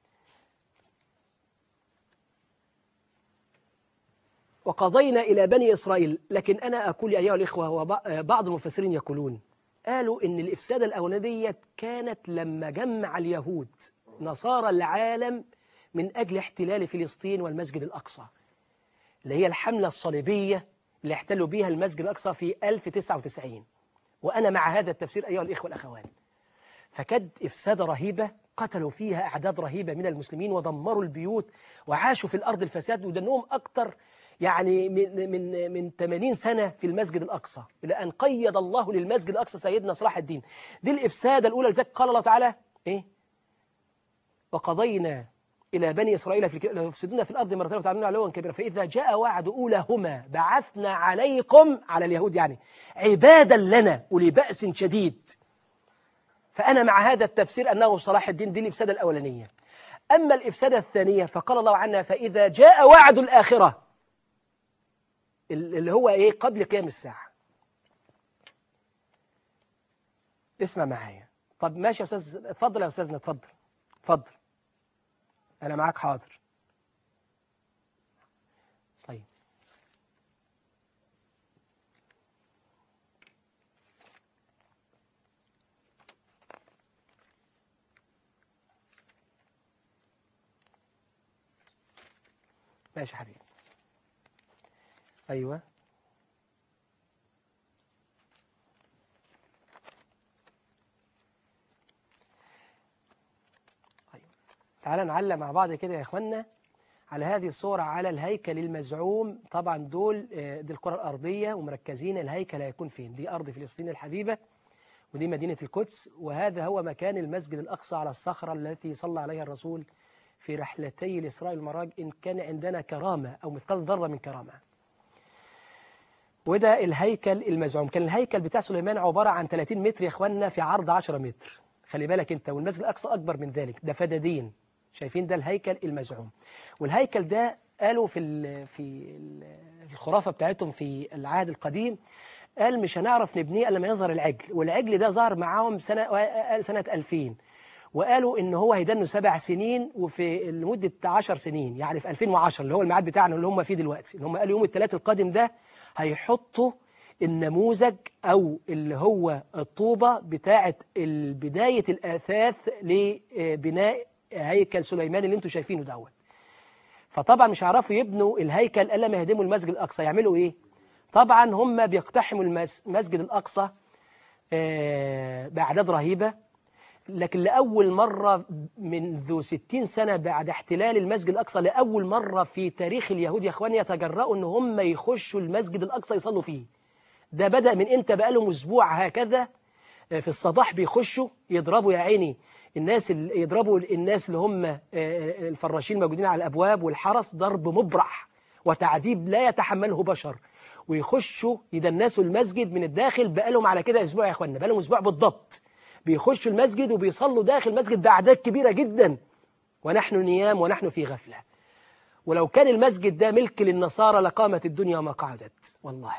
وقضينا إلى بني إسرائيل، لكن أنا أقول أيها الإخوة، وبعض المفسرين يقولون قالوا إن الإفسادة الأولانية كانت لما جمع اليهود نصارى العالم من أجل احتلال فلسطين والمسجد الأقصى، اللي هي الحملة الصليبية اللي احتلوا بها المسجد الأقصى في ألف وتسعة وتسعين. وأنا مع هذا التفسير أيها الإخوة الأخوان. فكد إفسادة رهيبة، قتلوا فيها أعداد رهيبة من المسلمين، ودمروا البيوت، وعاشوا في الأرض الفساد، ودنهم أكتر يعني من من من ثمانين سنة في المسجد الأقصى، إلى أن قيد الله للمسجد الأقصى سيدنا صلاح الدين. دي الإفسادة الأولى. لذلك قال الله تعالى إيه؟ وقضينا إلى بني إسرائيل في يفسدون في الأرض مرتين وتعملون علوا كبيرا، فإذا جاء وعد أولاهما بعثنا عليكم، على اليهود يعني، عبادا لنا أولي بأس شديد. فأنا مع هذا التفسير أنه صلاح الدين. دي الإفسادة الأولانية. أما الإفسادة الثانية فقال الله عنها فإذا جاء وعد الآخرة، اللي هو إيه؟ قبل قيام الساعة. اسمع معايا. طب ماشي يا أستاذ، اتفضل يا أستاذنا، اتفضل اتفضل، أنا معاك، حاضر. طيب، ماشي يا حبيبي. أيوة، تعال نعلق مع بعض كده يا إخوانا على هذه الصورة على الهيكل المزعوم. طبعا دول دي الكرة الأرضية ومركزين الهيكل هيكون فين. دي أرض فلسطين الحبيبة ودي مدينة القدس، وهذا هو مكان المسجد الأقصى على الصخرة التي صلى عليها الرسول في رحلتي الإسراء والمعراج إن كان عندنا كرامة أو مثقال ذرة من كرامة. وده الهيكل المزعوم. كان الهيكل بتاع سليمان عبارة عن ثلاثين متر يا إخواننا في عرض عشرة متر. خلي بالك أنت، والمسجد الأقصى أكبر من ذلك، ده فدادين. شايفين ده الهيكل المزعوم. والهيكل ده قالوا في في الخرافة بتاعتهم في العهد القديم، قال مش هنعرف نبنيه إلا لما يظهر العجل، والعجل ده ظهر معاهم سنة سنة ألفين، وقالوا إن هو هيدنوا سبع سنين وفي لمدة عشر سنين، يعني في ألفين وعشرة اللي هو الميعاد بتاعنا اللي هم فيه دلوقتي، اللي هم قالوا يوم الثلاث القادم ده هيحطوا النموذج أو اللي هو الطوبة بتاعة بداية الآثاث لبناء هيكل سليمان اللي انتوا شايفينه دوت. فطبعا مش هيعرفوا يبنوا الهيكل الا ما يهدموا المسجد الاقصى. يعملوا ايه؟ طبعا هم بيقتحموا المسجد الاقصى باعداد رهيبه، لكن لاول مره منذ ستين سنه بعد احتلال المسجد الاقصى، لاول مره في تاريخ اليهود يا اخواني يتجرؤوا ان هم يخشوا المسجد الاقصى يصلوا فيه. ده بدا من امتى؟ بقالهم اسبوع هكذا في الصباح بيخشوا يضربوا يا عيني الناس، اللي يضربوا الناس اللي هم الفراشين الموجودين على الأبواب والحرس ضرب مبرح وتعذيب لا يتحمله بشر، ويخشوا يدنسوا المسجد من الداخل. بقالهم على كده أسبوع يا أخوانا، بقالهم أسبوع بالضبط بيخشوا المسجد وبيصلوا داخل المسجد بأعداد كبيرة جدا، ونحن نيام ونحن في غفلة. ولو كان المسجد ده ملك للنصارى لقامت الدنيا ما قعدت والله،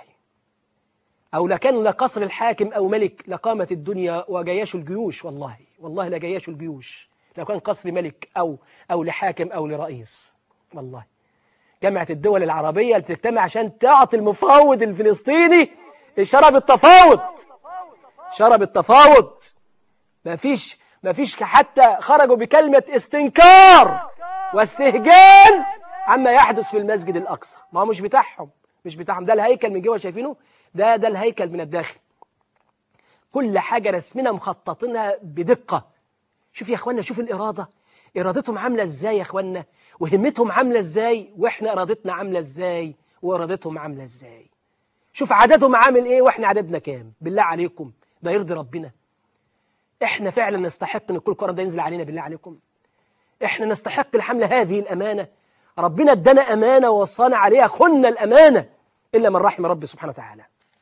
أو لكان لقصر الحاكم أو ملك لقامت الدنيا وجياش الجيوش، والله والله لجياش الجيوش لو كان قصر ملك أو أو لحاكم أو لرئيس. والله جامعة الدول العربية اللي بتجتمع عشان تعطي المفاوض الفلسطيني شرب التفاوض، شرب التفاوض. ما فيش ما فيش حتى خرجوا بكلمة استنكار واستهجان عما يحدث في المسجد الأقصى. ما هو مش بتاعهم، مش بتاعهم. ده الهيكل من جوه شايفينه، ده ده الهيكل من الداخل، كل حاجة رسمنا مخططينها بدقة. شوف يا اخوانا، شوف الإرادة، إرادتهم عاملة ازاي يا اخوانا، وهمتهم عاملة ازاي، واحنا إرادتنا عاملة ازاي، وإرادتهم عاملة ازاي. شوف عددهم عامل ايه واحنا عددنا كام. بالله عليكم ده يرضي ربنا؟ احنا فعلا نستحق ان كل القرآن ده ينزل علينا؟ بالله عليكم احنا نستحق الحمل هذه الأمانة؟ ربنا ادانا أمانة ووصانا عليها، خلنا الأمانة إلا من رحم ربي سبحانه وتعالى.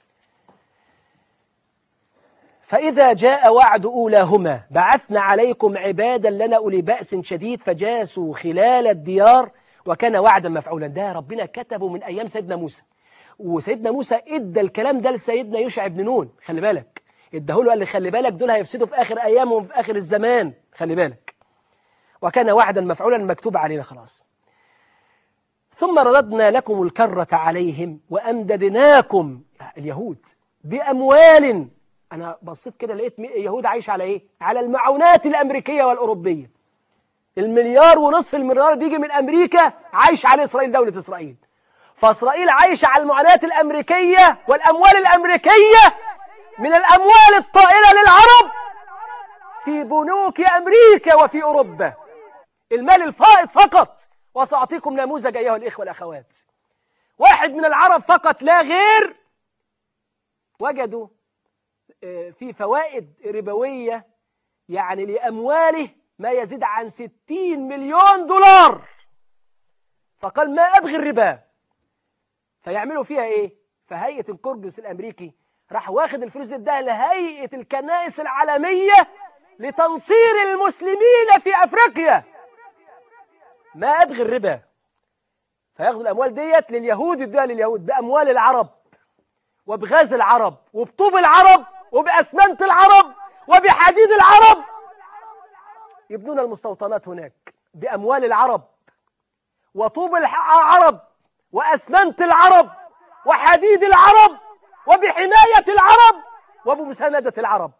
فإذا جاء وعد أولاهما بعثنا عليكم عبادا لنا أولي بأس شديد فجاسوا خلال الديار وكان وعدا مفعولا. ده ربنا كتبه من أيام سيدنا موسى، وسيدنا موسى إدى الكلام ده لسيدنا يوشع بن نون. خلي بالك، إداه له، قال لي خلي بالك دول هيفسدوا في آخر أيامهم في آخر الزمان، خلي بالك. وكان وعدا مفعولا مكتوب علينا خلاص. ثم رددنا لكم الكرة عليهم وأمددناكم اليهود بأموال. أنا بصيت كده لقيت يهود عايش على إيه؟ على المعونات الأمريكية والأوروبية. المليار ونصف المليار بيجي من أمريكا عايش على إسرائيل، دولة إسرائيل. فإسرائيل عايشة على المعونات الأمريكية والأموال الأمريكية من الأموال الطائلة للعرب في بنوك أمريكا وفي أوروبا. المال الفائض فقط. وسأعطيكم نموذج أيها الإخوة والأخوات. واحد من العرب فقط لا غير وجدوا في فوائد ربوية يعني لأمواله ما يزيد عن ستين مليون دولار. فقال ما أبغي الربا. فيعملوا فيها إيه؟ فهيئة الكونجرس الأمريكي راح واخد الفلوس ده لهيئة الكنائس العالمية لتنصير المسلمين في أفريقيا. ما أبغي الربا. فياخذوا الأموال ديت لليهود، يديها لليهود بأموال العرب وبغاز العرب وبطوب العرب وبأسمنت العرب وبحديد العرب. يبنون المستوطنات هناك بأموال العرب وطوب العرب وأسمنت العرب وحديد العرب وبحماية العرب وبمساندة العرب.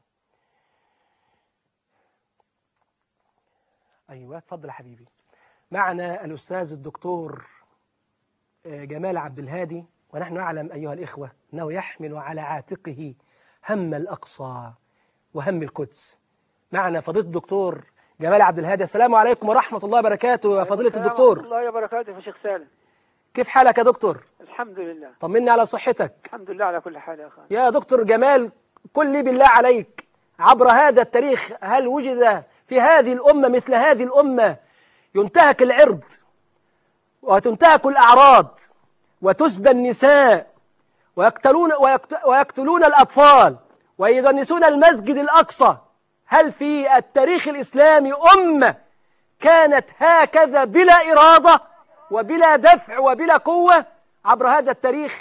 أيوة اتفضل يا حبيبي. معنا الأستاذ الدكتور جمال عبد الهادي، ونحن نعلم أيها الإخوة أنه يحمل على عاتقه هم الأقصى وهم القدس. معنا فضيلة الدكتور جمال عبد الهادي. السلام عليكم ورحمة الله وبركاته يا فضيلة الدكتور. ورحمة الله وبركاته يا شيخ سالم. كيف حالك يا دكتور؟ الحمد لله. طمني على صحتك. الحمد لله على كل حال يا أخي. يا دكتور جمال، قل لي بالله عليك، عبر هذا التاريخ هل وجد في هذه الأمة مثل هذه الأمة ينتهك العرض وتنتهك الأعراض وتسبى النساء ويقتلون, ويقتلون الأطفال ويدنسون المسجد الأقصى؟ هل في التاريخ الإسلامي أمة كانت هكذا بلا إرادة وبلا دفع وبلا قوة عبر هذا التاريخ؟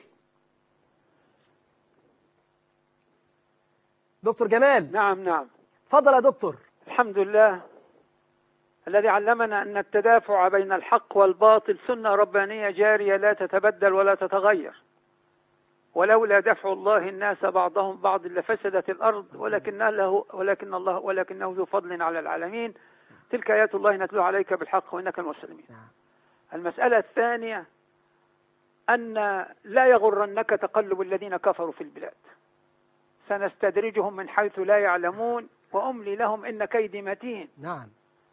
دكتور جمال. نعم نعم. فضل يا دكتور. الحمد لله الذي علمنا أن التدافع بين الحق والباطل سنة ربانية جارية لا تتبدل ولا تتغير، ولولا دفع الله الناس بعضهم بعض لفسدت الأرض ولكن له ولكن الله ولكنه ذو فضل على العالمين. تلك آيات الله نتلوها عليك بالحق وإنك من المسلمين. المسألة الثانية أن لا يغرنك تقلب الذين كفروا في البلاد، سنستدرجهم من حيث لا يعلمون وأملي لهم إن كيدي متين. نعم.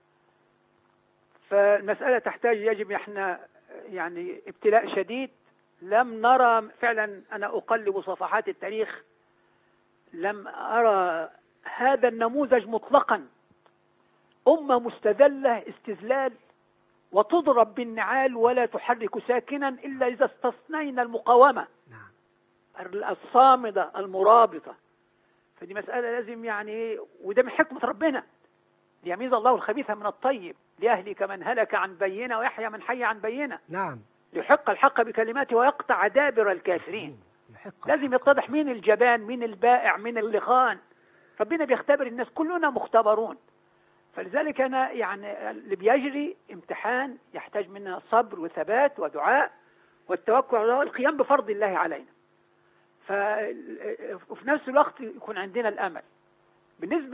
فالمسألة تحتاج يجب احنا يعني ابتلاء شديد. لم نرى فعلا، أنا أقلب صفحات التاريخ لم أرى هذا النموذج مطلقا. أمة مستذلة استذلال وتضرب بالنعال ولا تحرك ساكنا إلا إذا استثنينا المقاومة الصامدة المرابطة. فدي مسألة لازم يعني، وده من حكمة ربنا ليميز الله الخبيث من الطيب، ليهلك من هلك عن بينة ويحيى من حي عن بينة. نعم. ليحق الحق بكلماته ويقطع دابر الكافرين. لازم يتضح مين الجبان مين البائع مين اللي خان. ربنا بيختبر الناس، كلنا مختبرون. فلذلك أنا يعني اللي بيجري امتحان يحتاج منا صبر وثبات ودعاء والتوكل على الله والقيام بفرض الله علينا. وفي نفس الوقت يكون عندنا الأمل. بالنسبة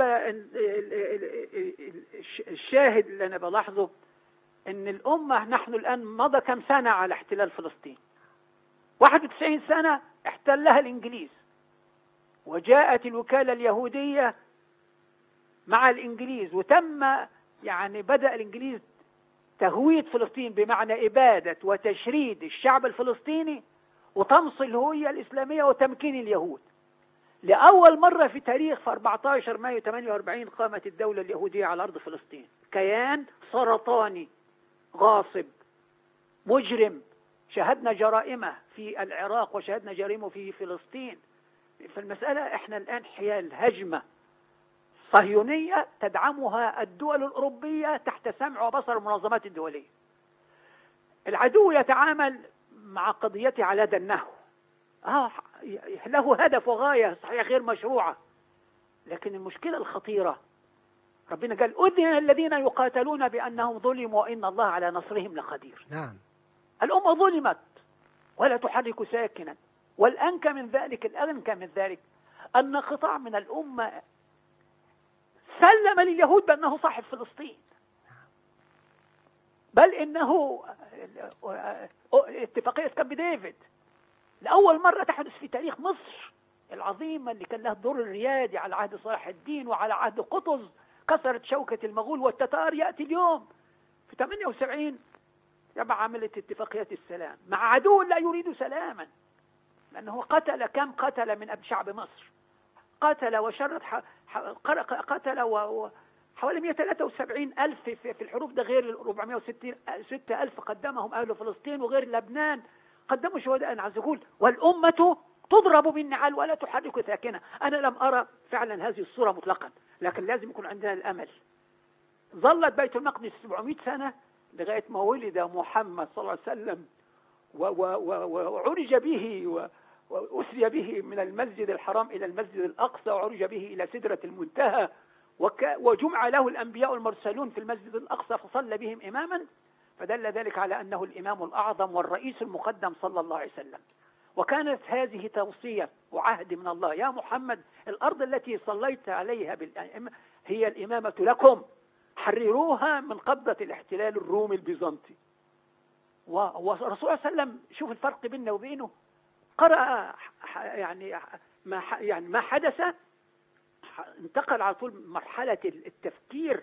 الشاهد اللي أنا بلاحظه أن الأمة نحن الآن مضى كم سنة على احتلال فلسطين؟ واحد وتسعين سنة احتلها الإنجليز، وجاءت الوكالة اليهودية مع الإنجليز، وتم يعني بدأ الإنجليز تهويد فلسطين بمعنى إبادة وتشريد الشعب الفلسطيني وطمس الهوية الإسلامية وتمكين اليهود. لأول مرة في تاريخ في أربعة عشر مايو ثمانية وأربعين قامت الدولة اليهودية على أرض فلسطين. كيان سرطاني غاصب مجرم، شاهدنا جرائمه في العراق وشاهدنا جريمه في فلسطين. فالمسألة احنا الآن حيال هجمة صهيونية تدعمها الدول الأوروبية تحت سمع وبصر المنظمات الدولية. العدو يتعامل مع قضيته على يد النحو، آه له هدف وغاية صحيح غير مشروعة، لكن المشكلة الخطيرة ربنا قال أذن الذين يقاتلون بأنهم ظلموا وإن الله على نصرهم لقدير. نعم. الأمة ظلمت ولا تحرك ساكنا. والأنكى من ذلك الأنكى من ذلك أن قطاع من الأمة سلم لليهود بأنه صاحب فلسطين، بل إنه اتفاقية كامب ديفيد لأول مرة تحدث في تاريخ مصر العظيمة اللي كان لها الدور الريادي على عهد صلاح الدين وعلى عهد قطز، كسرت شوكة المغول والتتار. يأتي اليوم في ثمانية وسبعين يبقى عملت اتفاقية السلام مع عدو لا يريد سلاما، لأنه قتل كم قتل من شعب مصر، قتل وشرد قتل حوالي مئة وثلاثة وسبعين ألف في الحروب، ده غير أربعمئة وستة ألف قدمهم أهل فلسطين وغير لبنان قدموا شهداء عزقول. والأمة تضرب بالنعال ولا تحرك ساكنة. أنا لم أرى فعلا هذه الصورة مطلقا، لكن لازم يكون عندنا الأمل. ظلت بيت المقدس سبعمئة سنة لغاية ما ولد محمد صلى الله عليه وسلم وعرج به وأسري به من المسجد الحرام إلى المسجد الأقصى، وعرج به إلى سدرة المنتهى، وجمع له الأنبياء المرسلون في المسجد الأقصى فصلى بهم إماما، فدل ذلك على أنه الإمام الأعظم والرئيس المقدم صلى الله عليه وسلم. وكانت هذه توصية وعهد من الله: يا محمد الأرض التي صليت عليها بالأئمة هي الإمامة لكم، حرروها من قبضة الاحتلال الرومي البيزنطي. والرسول صلى الله عليه وسلم، شوف الفرق بيننا وبينه، قرأ يعني ما يعني ما حدث، انتقل على طول مرحلة التفكير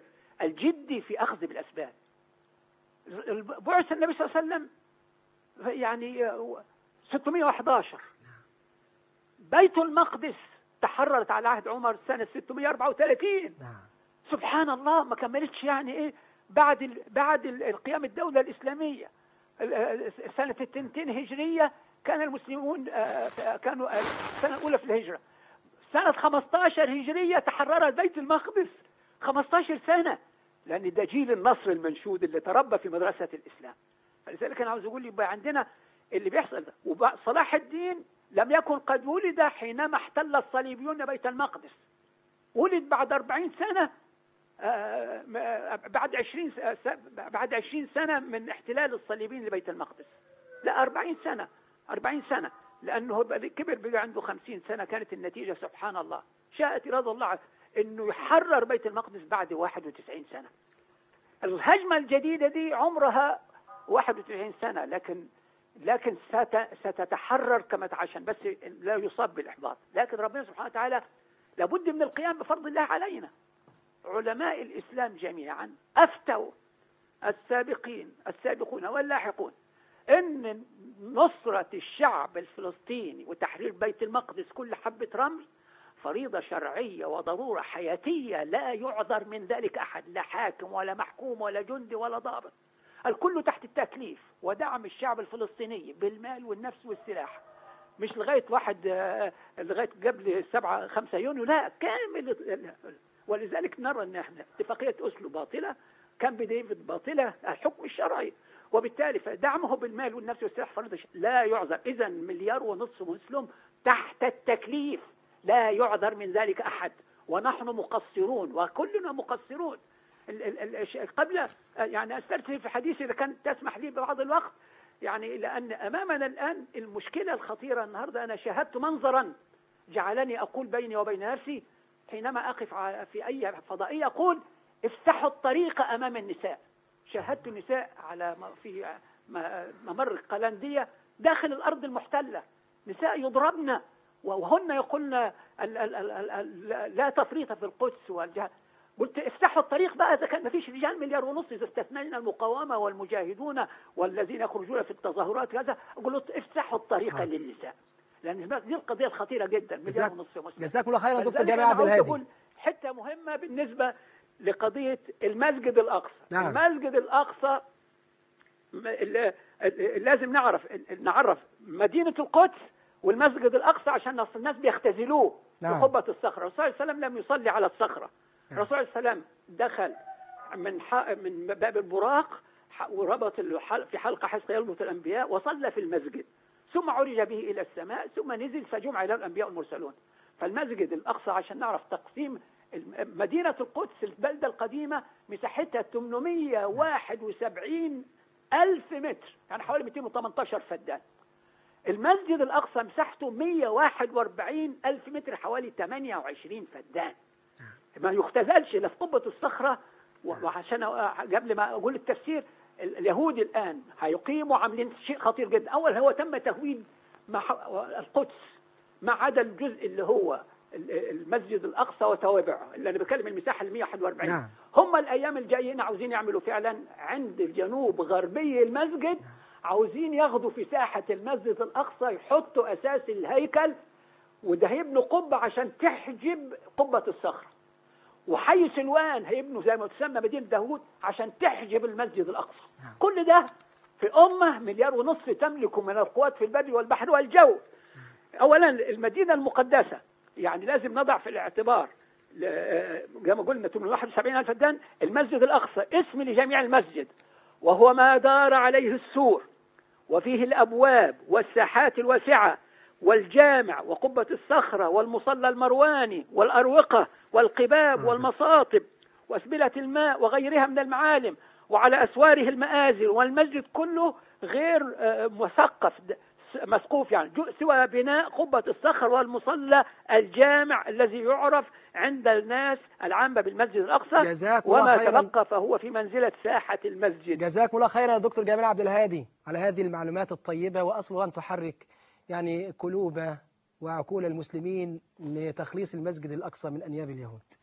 الجدي في أخذ بالأسباب. بعث النبي صلى الله عليه وسلم يعني ستمائة وأحد عشر، بيت المقدس تحررت على عهد عمر سنة ستمائة وأربعة وثلاثين. سبحان الله، ما كملتش يعني إيه بعد ال... بعد القيام الدولة الإسلامية سنة التنتين هجرية كان المسلمون كانوا السنة الأولى في الهجرة. سنة خمسة عشر هجرية تحررت بيت المقدس، خمسة عشر سنة، لأن ده جيل النصر المنشود اللي تربى في مدرسة الإسلام. فلذلك أنا عاوز أقول يبقى عندنا اللي بيحصل ده. وصلاح الدين لم يكن قد ولد حينما احتل الصليبيون بيت المقدس، ولد بعد أربعين سنة، بعد عشرين بعد عشرين سنة من احتلال الصليبيين لبيت المقدس. لا، أربعين سنة، أربعين سنة، لأنه كبر بقى عنده خمسين سنة. كانت النتيجة سبحان الله، شاءت إرادة الله إنه يحرر بيت المقدس بعد واحد وتسعين سنة. الهجمة الجديدة دي عمرها واحد وتسعين سنة، لكن لكن ستتحرر كما عشان بس لا يصاب بالإحباط. لكن ربنا سبحانه وتعالى لابد من القيام بفرض الله علينا. علماء الإسلام جميعا أفتوا السابقين السابقون واللاحقون إن نصرة الشعب الفلسطيني وتحرير بيت المقدس كل حبة رمل فريضة شرعية وضرورة حياتية، لا يعذر من ذلك أحد، لا حاكم ولا محكوم ولا جندي ولا ضابط، الكل تحت التكليف ودعم الشعب الفلسطيني بالمال والنفس والسلاح. مش لغاية واحد لغاية قبل سبعة خمسة يونيو، لا، كامل. ولذلك نرى أن احنا اتفاقية أسلو باطلة، كان بديفيد باطلة، الحكم الشرعي، وبالتالي فدعمه بالمال والنفس والسلاح فريضة لا يعذر. إذا مليار ونصف مسلم تحت التكليف، لا يعذر من ذلك أحد، ونحن مقصرون وكلنا مقصرون. قبل يعني أسترسل في حديثي إذا كانت تسمح لي ببعض الوقت، يعني لأن أمامنا الآن المشكلة الخطيرة. النهاردة أنا شاهدت منظرا جعلني أقول بيني وبين نفسي حينما أقف في أي فضائية أقول افتحوا الطريق أمام النساء. شاهدت نساء على في ممر قلندية داخل الأرض المحتلة، نساء يضربن وهن يقولن لا تفريط في القدس والجهاد. قلت افتحوا الطريق بقى، إذا كان ما فيش رجال مليار ونص، إذا استثنينا المقاومة والمجاهدون والذين يخرجون في التظاهرات كذا، قلت افتحوا الطريق آه. للنساء، لأن دي القضية الخطيرة جدا. مليار ونص مسلم. جزاكم الله خيرا دكتور جمال عبد الهادي. حتة مهمة بالنسبة لقضية المسجد الأقصى. نعم. المسجد الأقصى لازم نعرف نعرف مدينة القدس والمسجد الأقصى، عشان الناس بيختزلوه نعم. في قبة الصخرة. الرسول صلى الله عليه وسلم لم يصلي على الصخرة. نعم. الرسول صلى الله عليه وسلم دخل من من باب البراق وربط في حلقة حسق يربط الأنبياء وصلى في المسجد، ثم عرج به إلى السماء، ثم نزل فجمع إلى الأنبياء والمرسلون. فالمسجد الأقصى عشان نعرف تقسيم مدينة القدس البلدة القديمة مساحتها ثمانمائة وواحد وسبعين ألف متر، يعني حوالي مئتين وثمانية عشر فدان. المسجد الأقصى مساحته مئة وواحد وأربعين ألف متر، حوالي ثمانية وعشرين فدان. ما يختزلش لا في قبة الصخرة. وعشان قبل ما أقول التفسير، اليهود الآن هيقيموا عاملين شيء خطير جدا. أول هو تم تهويد القدس ما عدا الجزء اللي هو المسجد الأقصى وتوابعه، اللي أنا بكلم المساحة المئة وواحد وأربعين. نعم. هم الأيام الجايين عاوزين يعملوا فعلا عند الجنوب غربي المسجد، عاوزين ياخدوا في ساحة المسجد الأقصى يحطوا أساس الهيكل، وده هيبنوا قبة عشان تحجب قبة الصخرة. وحي سلوان هيبنوا زي ما تسمى مدينة داوود عشان تحجب المسجد الأقصى. نعم. كل ده في أمة مليار ونصف تملك من القوات في البر والبحر والجو. أولا المدينة المقدسة، يعني لازم نضع في الاعتبار زي ما قلنا ثمانمائة وواحد وسبعين ألف فدان. المسجد الأقصى اسم لجميع المسجد، وهو ما دار عليه السور، وفيه الأبواب والساحات الواسعة والجامع وقبة الصخرة والمصلى المرواني والأروقة والقباب والمصاطب وأسبلة الماء وغيرها من المعالم، وعلى أسواره المآذن. والمسجد كله غير مثقف مسقوف، يعني سوى بناء قبة الصخر والمصلى الجامع الذي يعرف عند الناس العامة بالمسجد الأقصى، وما تبقى فهو في منزلة ساحة المسجد. جزاكم الله خيرا دكتور جمال عبد الهادي على هذه المعلومات الطيبة، وأصلها أن تحرك يعني قلوب وعقول المسلمين لتخليص المسجد الأقصى من أنياب اليهود.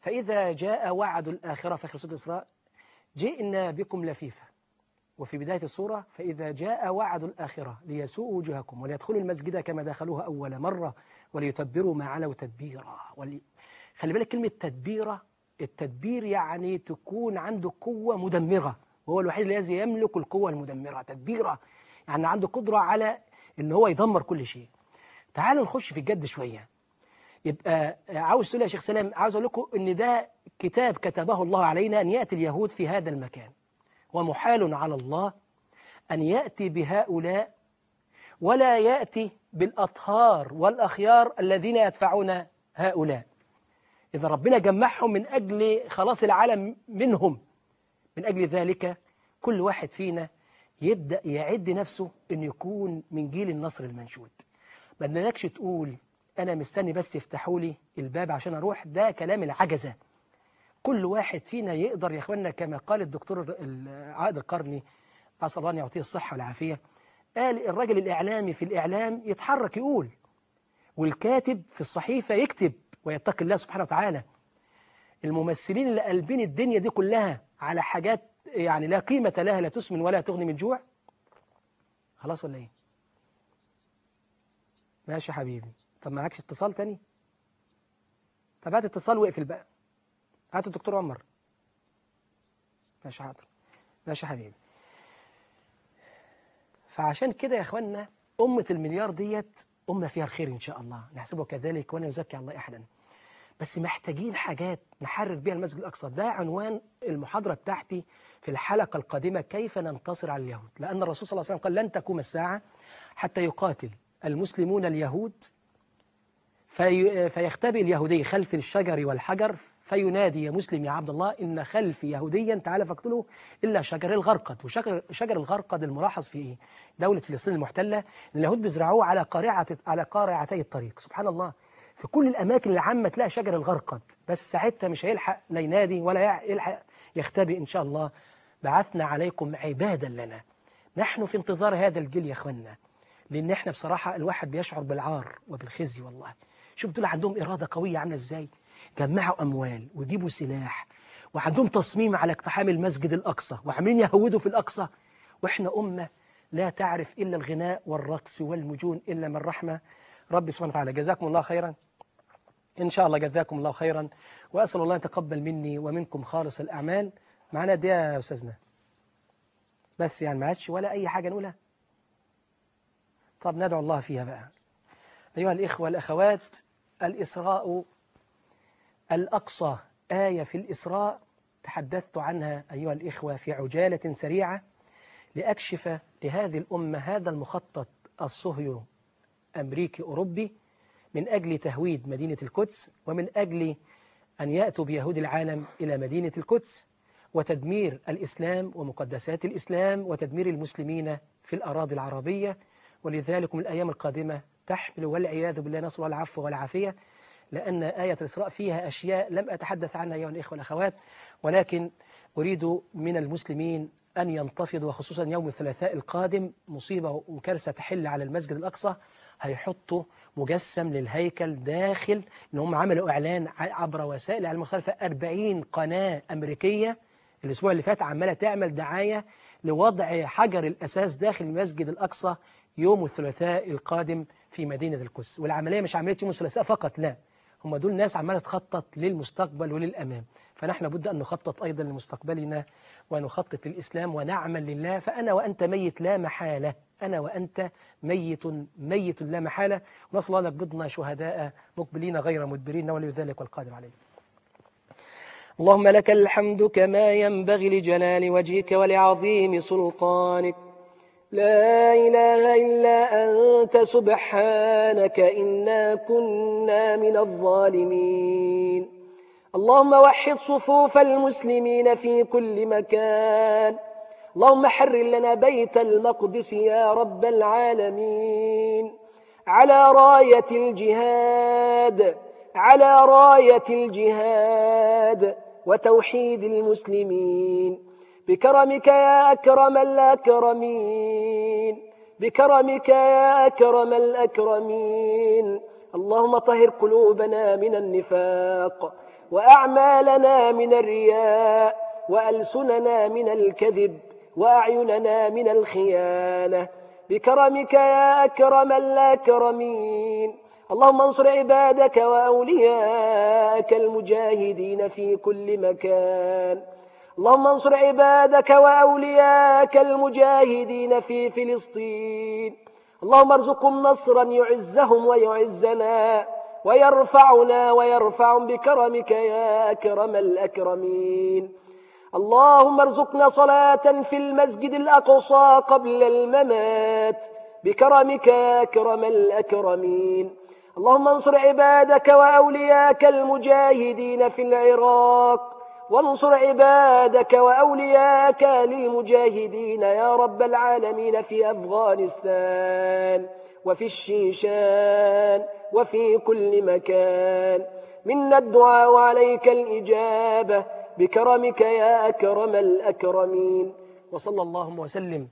فإذا جاء وعد الآخرة في آخر سورة الإسراء جئنا بكم لفيفا. وفي بداية السورة فإذا جاء وعد الآخرة ليسوءوا وجوهكم وليدخلوا المسجد كما دخلوها أول مرة وليتبروا ما علوا تدبيرا. ولي... خلي بالك كلمة تدبيرا، التدبير يعني تكون عنده قوة مدمرة، وهو الوحيد الذي يملك القوة المدمرة. تدبيرا يعني عنده قدرة على إن هو يدمر كل شيء. تعالوا نخش في الجد شوية. يبقى عاوز تقول يا شيخ سلام، عاوز أقول لكم إن ده كتاب كتبه الله علينا أن يأتي اليهود في هذا المكان، ومحال على الله أن يأتي بهؤلاء ولا يأتي بالأطهار والأخيار الذين يدفعون هؤلاء. إذا ربنا جمعهم من أجل خلاص العالم منهم، من أجل ذلك كل واحد فينا يبدأ يعد نفسه أن يكون من جيل النصر المنشود. ما بدناكش تقول أنا مستني بس يفتحوا لي الباب عشان أروح، ده كلام العجزة. كل واحد فينا يقدر يا إخواننا كما قال الدكتور عائد القرني أسأل الله أن يعطيه الصحة والعافية، قال الراجل الإعلامي في الإعلام يتحرك يقول، والكاتب في الصحيفة يكتب ويتقي الله سبحانه وتعالى. الممثلين اللي قلبين الدنيا دي كلها على حاجات يعني لا قيمة لها، لا تسمن ولا تغني من جوع. خلاص ولا إيه؟ ماشي يا حبيبي. طب معكش اتصال تاني؟ طب هات اتصال واقفل بقى. هات الدكتور عمر. ماشي حاضر. ماشي يا حبيبي. فعشان كده يا اخوانا أمة المليار ديت أمة فيها الخير إن شاء الله، نحسبه كذلك ولا يزكي الله أحدا. بس محتاجين حاجات نحرر بها المسجد الأقصى. ده عنوان المحاضرة بتاعتي في الحلقة القادمة، كيف ننتصر على اليهود. لأن الرسول صلى الله عليه وسلم قال لن تقوم الساعة حتى يقاتل المسلمون اليهود في فيختبئ اليهودي خلف الشجر والحجر فينادي يا مسلم يا عبد الله إن خلفي يهوديا تعالى فاقتله إلا شجر الغرقد. وشجر شجر الغرقد الملاحظ في إيه؟ دولة فلسطين المحتلة، اليهود بيزرعوه على قارعة على قارعتي الطريق. سبحان الله، في كل الأماكن العامة تلاقي شجر الغرقد، بس ساعتها مش هيلحق لا ينادي ولا يلحق يختبئ. إن شاء الله بعثنا عليكم عبادا لنا. نحن في انتظار هذا الجيل يا أخوانا، لأن احنا بصراحة الواحد بيشعر بالعار وبالخزي والله. شوف دول عندهم إرادة قوية عاملة إزاي، جمعوا أموال ويجيبوا سلاح وعندهم تصميم على اقتحام المسجد الأقصى وعاملين يهودوا في الأقصى، وإحنا أمة لا تعرف إلا الغناء والرقص والمجون إلا من رحمة ربي سبحانه وتعالى. جزاكم الله خيرا، إن شاء الله جزاكم الله خيرا، وأسأل الله أن يتقبل مني ومنكم خالص الأعمال. معنا دي يا أستاذنا بس يعني ما عادش ولا أي حاجة نقولها. طب ندعو الله فيها بقى. أيها الإخوة والأخوات، الإسراء الأقصى آية في الإسراء تحدثت عنها أيها الإخوة في عجالة سريعة لأكشف لهذه الأمة هذا المخطط الصهيوني أمريكي أوروبي من أجل تهويد مدينة القدس، ومن أجل أن يأتوا بيهود العالم إلى مدينة القدس وتدمير الإسلام ومقدسات الإسلام وتدمير المسلمين في الأراضي العربية. ولذلك من الأيام القادمة تحمل والعياذ بالله نسأل الله العفو والعافية، لأن آية الإسراء فيها أشياء لم أتحدث عنها أيها الإخوة والأخوات، ولكن أريد من المسلمين أن ينتفضوا، وخصوصا يوم الثلاثاء القادم مصيبة وكارثة تحل على المسجد الأقصى. هيحطوا مجسم للهيكل داخل، إن هم عملوا إعلان عبر وسائل الإعلام المختلفة، أربعين قناة أمريكية الأسبوع اللي فات عمالة تعمل دعاية لوضع حجر الأساس داخل المسجد الأقصى يوم الثلاثاء القادم في مدينة القدس. والعملية مش عملية يوم الثلاثاء فقط، لا، هم دول ناس عمالة تخطط للمستقبل وللأمام. فنحن لابد أن نخطط أيضا لمستقبلنا ونخطط للإسلام ونعمل لله. فأنا وأنت ميت لا محالة، أنا وأنت ميت ميت لا محالة، ونسأل الله أن يقبضنا شهداء مقبلين غير مدبرين، ولي ذلك والقادر عليه. اللهم لك الحمد كما ينبغي لجلال وجهك ولعظيم سلطانك، لا إله إلا أنت سبحانك إنا كنا من الظالمين. اللهم وحد صفوف المسلمين في كل مكان. اللهم حرر لنا بيت المقدس يا رب العالمين، على راية الجهاد، على راية الجهاد وتوحيد المسلمين، بكرمك يا أكرم الأكرمين، بكرمك يا أكرم الأكرمين. اللهم طهر قلوبنا من النفاق، وأعمالنا من الرياء، وألسننا من الكذب، وأعيننا من الخيانة، بكرمك يا أكرم الأكرمين. اللهم انصر عبادك وأولياءك المجاهدين في كل مكان. اللهم انصر عبادك وأولياءك المجاهدين في فلسطين. اللهم ارزقهم نصرا يعزهم ويعزنا ويرفعنا ويرفعهم بكرمك يا أكرم الأكرمين. اللهم ارزقنا صلاة في المسجد الأقصى قبل الممات بكرمك يا أكرم الأكرمين. اللهم انصر عبادك وأولياك المجاهدين في العراق، وانصر عبادك وأولياك للمجاهدين يا رب العالمين في أفغانستان وفي الشيشان وفي كل مكان. منا الدعاء وعليك الإجابة بكرمك يا أكرم الأكرمين. وصلى اللهم وسلم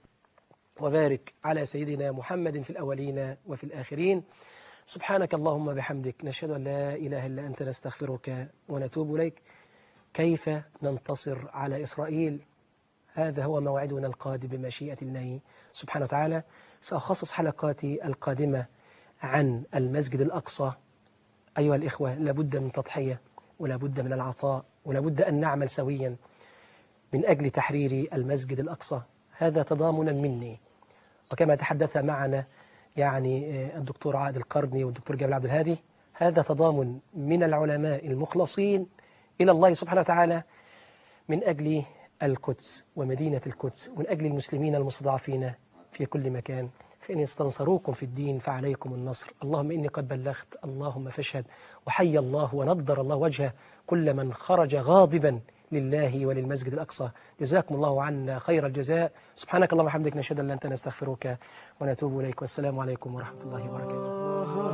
وبارك على سيدنا محمد في الأولين وفي الآخرين. سبحانك اللهم بحمدك، نشهد أن لا إله إلا أنت، نستغفرك ونتوب إليك. كيف ننتصر على إسرائيل؟ هذا هو موعدنا القادم بمشيئة الله سبحانه وتعالى. سأخصص حلقاتي القادمة عن المسجد الأقصى. أيها الإخوة، لابد من تضحية، ولابد من العطاء، ولابد أن نعمل سويا من أجل تحرير المسجد الأقصى. هذا تضامنا مني، وكما تحدث معنا يعني الدكتور عادل القرني والدكتور جابر عبد الهادي، هذا تضامن من العلماء المخلصين إلى الله سبحانه وتعالى من أجل القدس ومدينة القدس، ومن أجل المسلمين المستضعفين في كل مكان. فإن استنصروكم في الدين فعليكم النصر. اللهم إني قد بلغت، اللهم فاشهد. وحي الله ونضر الله وجهه كل من خرج غاضبا لله وللمسجد الأقصى. جزاكم الله عنا خير الجزاء. سبحانك اللهم وبحمدك، نشهد أن لا إله إلا أنت، نستغفرك ونتوب إليك. والسلام عليكم ورحمة الله وبركاته.